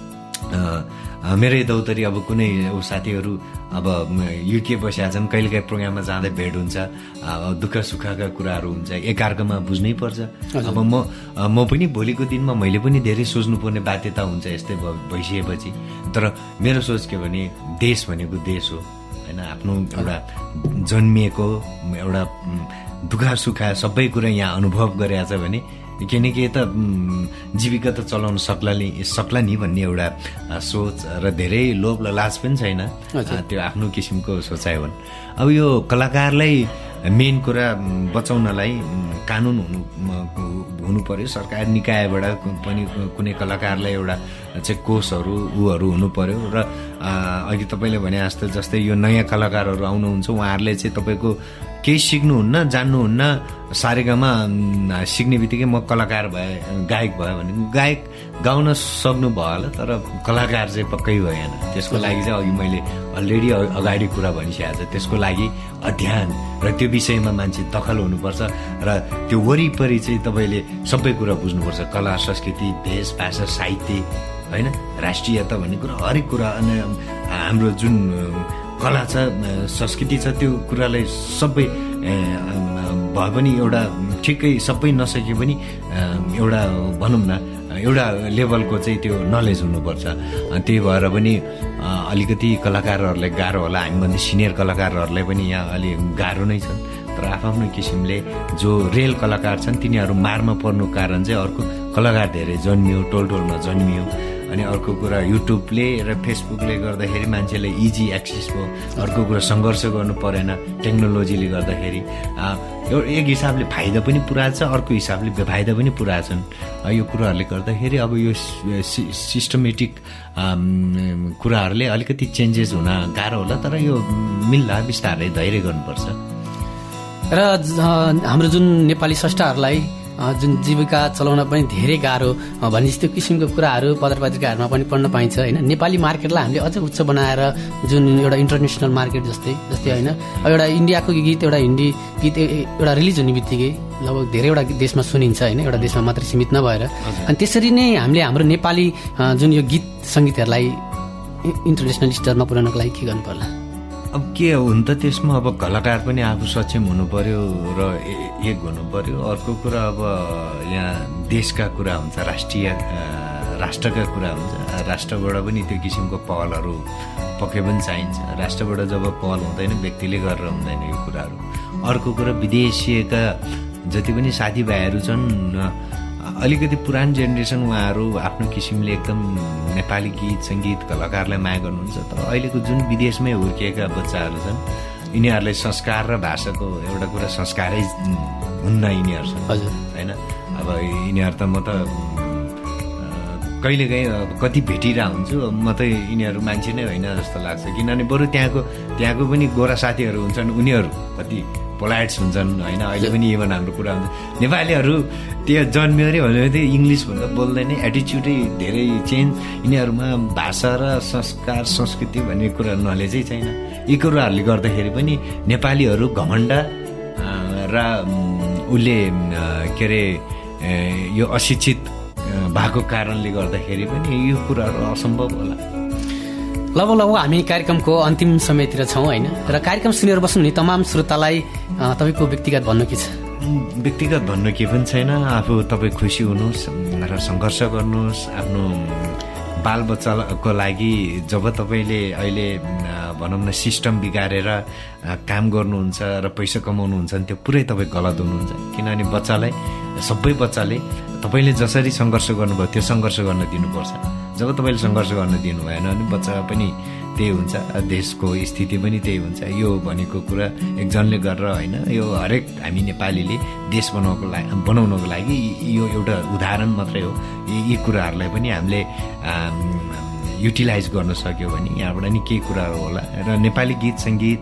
मेरै दौतरी अब कुनै साथीहरू अब युके बसिया छन्, कहिलेकाहीँ प्रोग्राममा जाँदै भेट हुन्छ, दुःख सुखका कुराहरू हुन्छ, एकअर्कामा बुझ्नै पर्छ। अब म पनि भोलिको दिनमा मैले पनि धेरै सोच्नुपर्ने बाध्यता हुन्छ यस्तै भइसकेपछि। तर मेरो सोच के भने देश भनेको देश हो होइन, आफ्नो एउटा जन्मिएको एउटा दुःख सुख सबै कुरा यहाँ अनुभव गरेको छ भने के न के त जीविका त चलाउन सक्ला नि भन्ने एउटा सोच र धेरै लोभ लाज पनि छैन, त्यो आफ्नो किसिमको सोचाइ हुन्। अब यो कलाकारलाई मेन कुरा बचाउनलाई कानुन हुनु पर्यो, सरकारी निकायबाट पनि कुनै कलाकारलाई एउटा चाहिँ कोषहरू हुनु पर्यो। र अघि तपाईँले भने जस्तै यो नयाँ कलाकारहरू आउनुहुन्छ, उहाँहरूले चाहिँ तपाईँको केही सिक्नुहुन्न, जान्नुहुन्न, सारेगामा सिक्ने बित्तिकै म कलाकार भए, गायक भयो भने गायक गाउन सक्नु भयो होला, तर कलाकार चाहिँ पक्कै भएन। त्यसको लागि चाहिँ अघि मैले अलरेडी अगाडि कुरा भनिसकेको छ, त्यसको लागि अध्ययन र त्यो विषयमा मान्छे दखल हुनुपर्छ र त्यो वरिपरि चाहिँ तपाईँले सबै कुरा बुझ्नुपर्छ, कला संस्कृति भेषभाषा साहित्य होइन, राष्ट्रियता भन्ने कुरा हरेक कुरा। अनि हाम्रो जुन कला छ संस्कृति छ त्यो कुरालाई सबै भए पनि एउटा ठिकै सबै नसके पनि एउटा भनौँ न एउटा लेभलको चाहिँ त्यो नलेज हुनुपर्छ। त्यही भएर पनि अलिकति कलाकारहरूलाई गाह्रो होला, हामीभन्दा सिनियर कलाकारहरूलाई पनि यहाँ अलि गाह्रो नै छन्। तर आफ्नो किसिमले जो रेल कलाकार छन् तिनीहरू मारमा पर्नु कारण चाहिँ अर्को कलाकार धेरै जन्मियो, टोलटोलमा जन्मियो। अनि अर्को कुरा युट्युबले र फेसबुकले गर्दाखेरि मान्छेले इजी एक्सेस भयो। अर्को कुरा सङ्घर्ष गर्नु परेन टेक्नोलोजीले गर्दाखेरि। एक हिसाबले फाइदा पनि पुरा छ, अर्को हिसाबले बेफाइदा पनि पुरा छन्। यो कुराहरूले गर्दाखेरि अब यो सिस्टमेटिक कुराहरूले अलिकति चेन्जेस हुन गाह्रो होला, तर यो मिल्ला, बिस्तारै धैर्य गर्नुपर्छ। र हाम्रो जुन नेपाली स्रष्टाहरूलाई जुन जीविका चलाउन पनि धेरै गाह्रो भन्ने जस्तो किसिमको कुराहरू पत्र पत्रिकाहरूमा पनि पढ्न पाइन्छ होइन। नेपाली मार्केटलाई हामीले अझ उच्च बनाएर जुन एउटा इन्टरनेसनल मार्केट जस्तै होइन, एउटा इन्डियाको गीत एउटा हिन्दी गीत एउटा रिलिज हुने बित्तिकै लगभग धेरैवटा देशमा सुनिन्छ होइन, एउटा देशमा मात्रै सीमित नभएर। अनि त्यसरी नै हामीले हाम्रो नेपाली जुन यो गीत सङ्गीतहरूलाई इन्टरनेसनल स्तरमा पुर्याउनको लागि के गर्नु पर्ला? अब के हुन त त्यसमा अब कलाकार पनि आफू सक्षम हुनु पर्यो र एक हुनु पर्यो। अर्को कुरा अब यहाँ देशका कुरा हुन्छ, राष्ट्रका कुरा हुन्छ, राष्ट्रबाट पनि त्यो किसिमको पहलहरू पक्कै पनि चाहिन्छ। राष्ट्रबाट जब पहल हुँदैन व्यक्तिले गरेर हुँदैन यो कुराहरू। अर्को कुरा विदेशीका जति पनि साथीभाइहरू छन् अलिकति पुरानो जेनेरेसन उहाँहरू आफ्नो किसिमले एकदम नेपाली गीत सङ्गीत कलाकारलाई माया गर्नुहुन्छ। तर अहिलेको जुन विदेशमै हुर्किएका बच्चाहरू छन् यिनीहरूलाई संस्कार र भाषाको एउटा कुरा संस्कारै हुन्न यिनीहरूसँग होइन। अब यिनीहरू त म त कहिलेकाहीँ कति भेटिरहेको हुन्छु, म त यिनीहरू मान्छे नै होइन जस्तो लाग्छ। किनभने बरु त्यहाँको पनि गोरा साथीहरू हुन्छन्, उनीहरू कति पोलाइट्स हुन्छन् होइन। अहिले पनि इभन हाम्रो कुरा हुन्छ नेपालीहरू त्यो जन्मियो अरे भनेर त्यो इङ्ग्लिस भन्दा बोल्दैन, एटिच्युडै धेरै चेन्ज। यिनीहरूमा भाषा र संस्कार संस्कृति भन्ने कुरा नलेजै छैन। यी कुराहरूले गर्दाखेरि पनि नेपालीहरू घमण्ड र उसले के अरे यो अशिक्षित भएको कारणले गर्दाखेरि पनि यो कुराहरू असम्भव होला। लगभग हामी कार्यक्रमको अन्तिम समयतिर छौँ होइन। र कार्यक्रम सुनेर बस्नुहुने तमाम श्रोतालाई तपाईँको व्यक्तिगत भन्नु के छ? व्यक्तिगत भन्नु के पनि छैन। आफू तपाईँ खुसी हुनुहोस् र सङ्घर्ष गर्नुहोस् आफ्नो बालबच्चाको लागि। जब तपाईँले अहिले भनौँ न सिस्टम बिगारेर काम गर्नुहुन्छ र पैसा कमाउनुहुन्छ भने त्यो पुरै तपाईँ गलत हुनुहुन्छ। किनभने सबै बच्चाले तपाईँले जसरी सङ्घर्ष गर्नुभयो त्यो सङ्घर्ष गर्न दिनुपर्छ। जब तपाईँले सङ्घर्ष गर्न दिनु भएन भने बच्चा पनि त्यही हुन्छ, देशको स्थिति पनि त्यही हुन्छ। यो भनेको कुरा एकजनले गरेर होइन, यो हरेक हामी नेपालीले देश बनाउनको लागि यो एउटा उदाहरण मात्रै हो। यी कुराहरूलाई पनि हामीले युटिलाइज गर्न सक्यो भने यहाँबाट नि केही कुराहरू होला। र नेपाली गीत सङ्गीत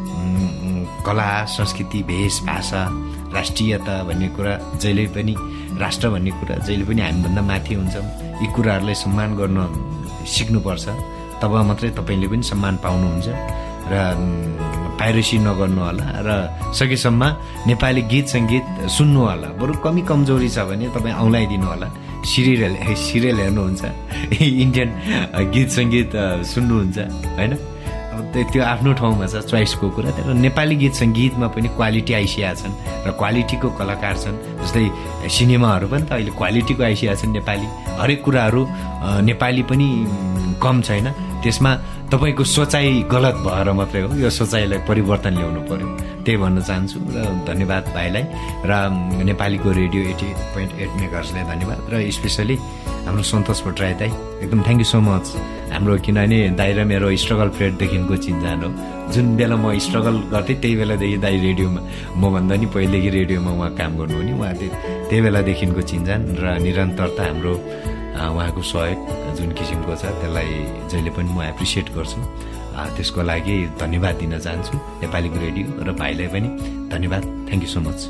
कला संस्कृति भेषभाषा राष्ट्रियता भन्ने कुरा जहिले पनि राष्ट्र भन्ने कुरा जहिले पनि हामीभन्दा माथि हुन्छ। यी कुराहरूलाई सम्मान गर्न सिक्नुपर्छ, तब मात्रै तपाईँले पनि सम्मान पाउनुहुन्छ। र पाइरेसी नगर्नु होला र सकेसम्म नेपाली गीत सङ्गीत सुन्नु होला। बरु कमी कमजोरी छ भने तपाईँ औँलाइदिनु होला। सिरियल हेर्नुहुन्छ, इन्डियन गीत सङ्गीत सुन्नुहुन्छ होइन। त्यो आफ्नो ठाउँमा छ, चोइसको कुरा। तर नेपाली गीत सङ्गीतमा पनि क्वालिटी आइसकेका छन् र क्वालिटीको कलाकार छन्। जस्तै सिनेमाहरू पनि त अहिले क्वालिटीको आइसकेका छन् नेपाली। हरेक कुराहरू नेपाली पनि कम छैन। त्यसमा तपाईँको सोचाइ गलत भएर मात्रै हो। यो सोचाइलाई परिवर्तन ल्याउनु पर्यो, त्यही भन्न चाहन्छु। र धन्यवाद भाइलाई र नेपालीको रेडियो 88.8 मेगाहर्जलाई धन्यवाद। र स्पेसली हाम्रो सन्तोष भट्टराई दाई एकदम थ्याङ्क यू सो मच। हाम्रो किनभने दाइ र मेरो स्ट्रगल पिरियडदेखिको चिन्जान हो। जुन बेला म स्ट्रगल गर्थेँ त्यही बेलादेखि दाइ रेडियोमा, मभन्दा नि पहिलेदेखि रेडियोमा उहाँ काम गर्नुहुने, उहाँ त्यही बेलादेखिको चिन्जान र निरन्तरता हाम्रो उहाँको सहयोग जुन किसिमको छ त्यसलाई जहिले पनि म एप्रिसिएट गर्छु। त्यसको लागि धन्यवाद दिन चाहन्छु नेपालीको रेडियो र भाइलाई पनि धन्यवाद। Thank you so much.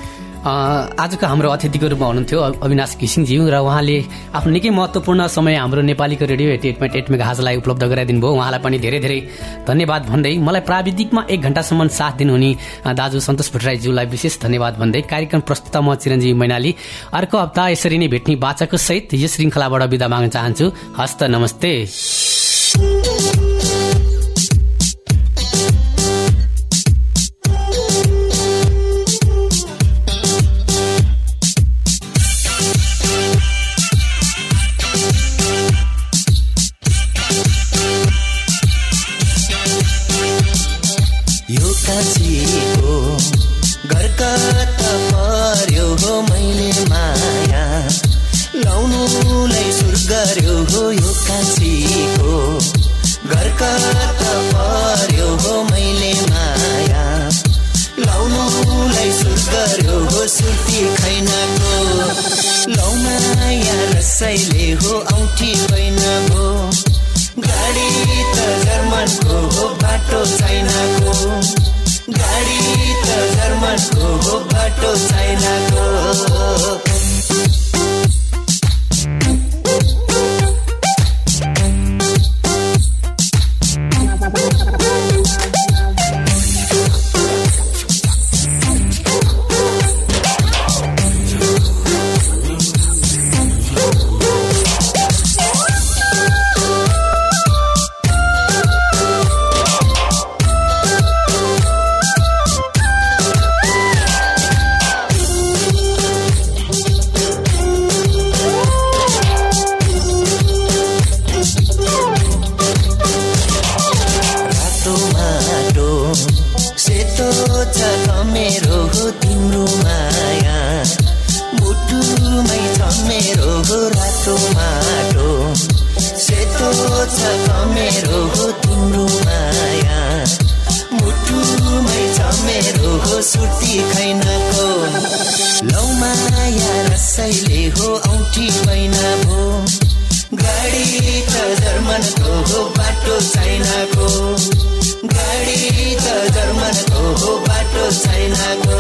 आजको हाम्रो अतिथिको रूपमा हुनुहुन्थ्यो अविनाश घिसिङज्यू र उहाँले आफ्नो निकै महत्त्वपूर्ण समय हाम्रो नेपालीको रेडियो 88.8 मेगाहर्जलाई उपलब्ध गराइदिनु भयो। उहाँलाई पनि धेरै धेरै धन्यवाद भन्दै मलाई प्राविधिकमा 1 घण्टासम्म साथ दिनुहुने दाजु सन्तोष भट्टराईज्यूलाई विशेष धन्यवाद भन्दै कार्यक्रम प्रस्तुता म चिरञ्जीवी मैनाली अर्को हप्ता यसरी नै भेट्ने बाचाको सहित यो श्रृङ्खलाबाट बिदा माग्न चाहन्छु। हस्त नमस्ते। कसैले हो औँठी होइन भो गाडी त जर्मनको हो बाटो चाइनाको गाडी त जर्मनको सेतो छ मेरो हो तिम्रो माया मुटुमै छ मेरो हो रातो माटो सेतो छ मेरो हो तिम्रो माया मुटुमै छ मेरो हो सुर्ती खैनाको लौ माया रसैले हो औँठी मैना भो गाडी त जर्मनको हो बाटो चाइनाको गाडी त जर्मनको हो बाटो चाइनाको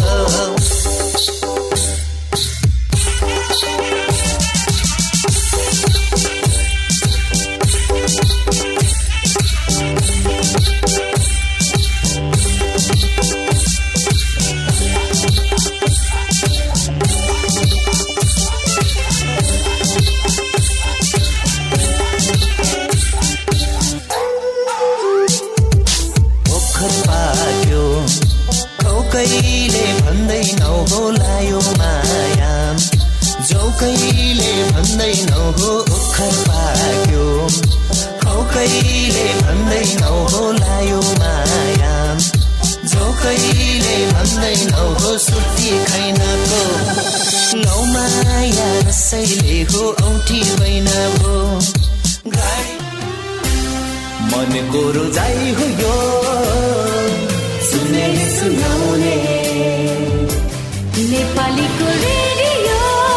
कहिले भन्दैनौ हो लायो माया जो कहिले भन्दैनौ हो ओखर पाक्यो हौ कहिले भन्दैनौ हो लायो माया जो कहिले भन्दैनौ हो सुर्ती खैनाको लौ माया रसैले हो औँठी मैना भो गाडी मनको रोजाइ हो यो सुने सुनाउने नेपालीको रेडियो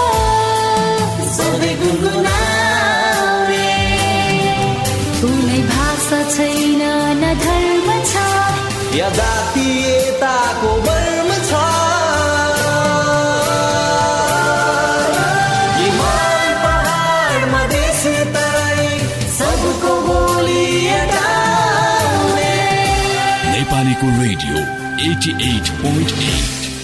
सधैँ गुनगुनाउने कुनै भाषा छैन न धर्म छ या जातीयताको वर्म छ हिमाल पहाड मधेस तराई सबको बोली नेपालीको रेडियो 88.8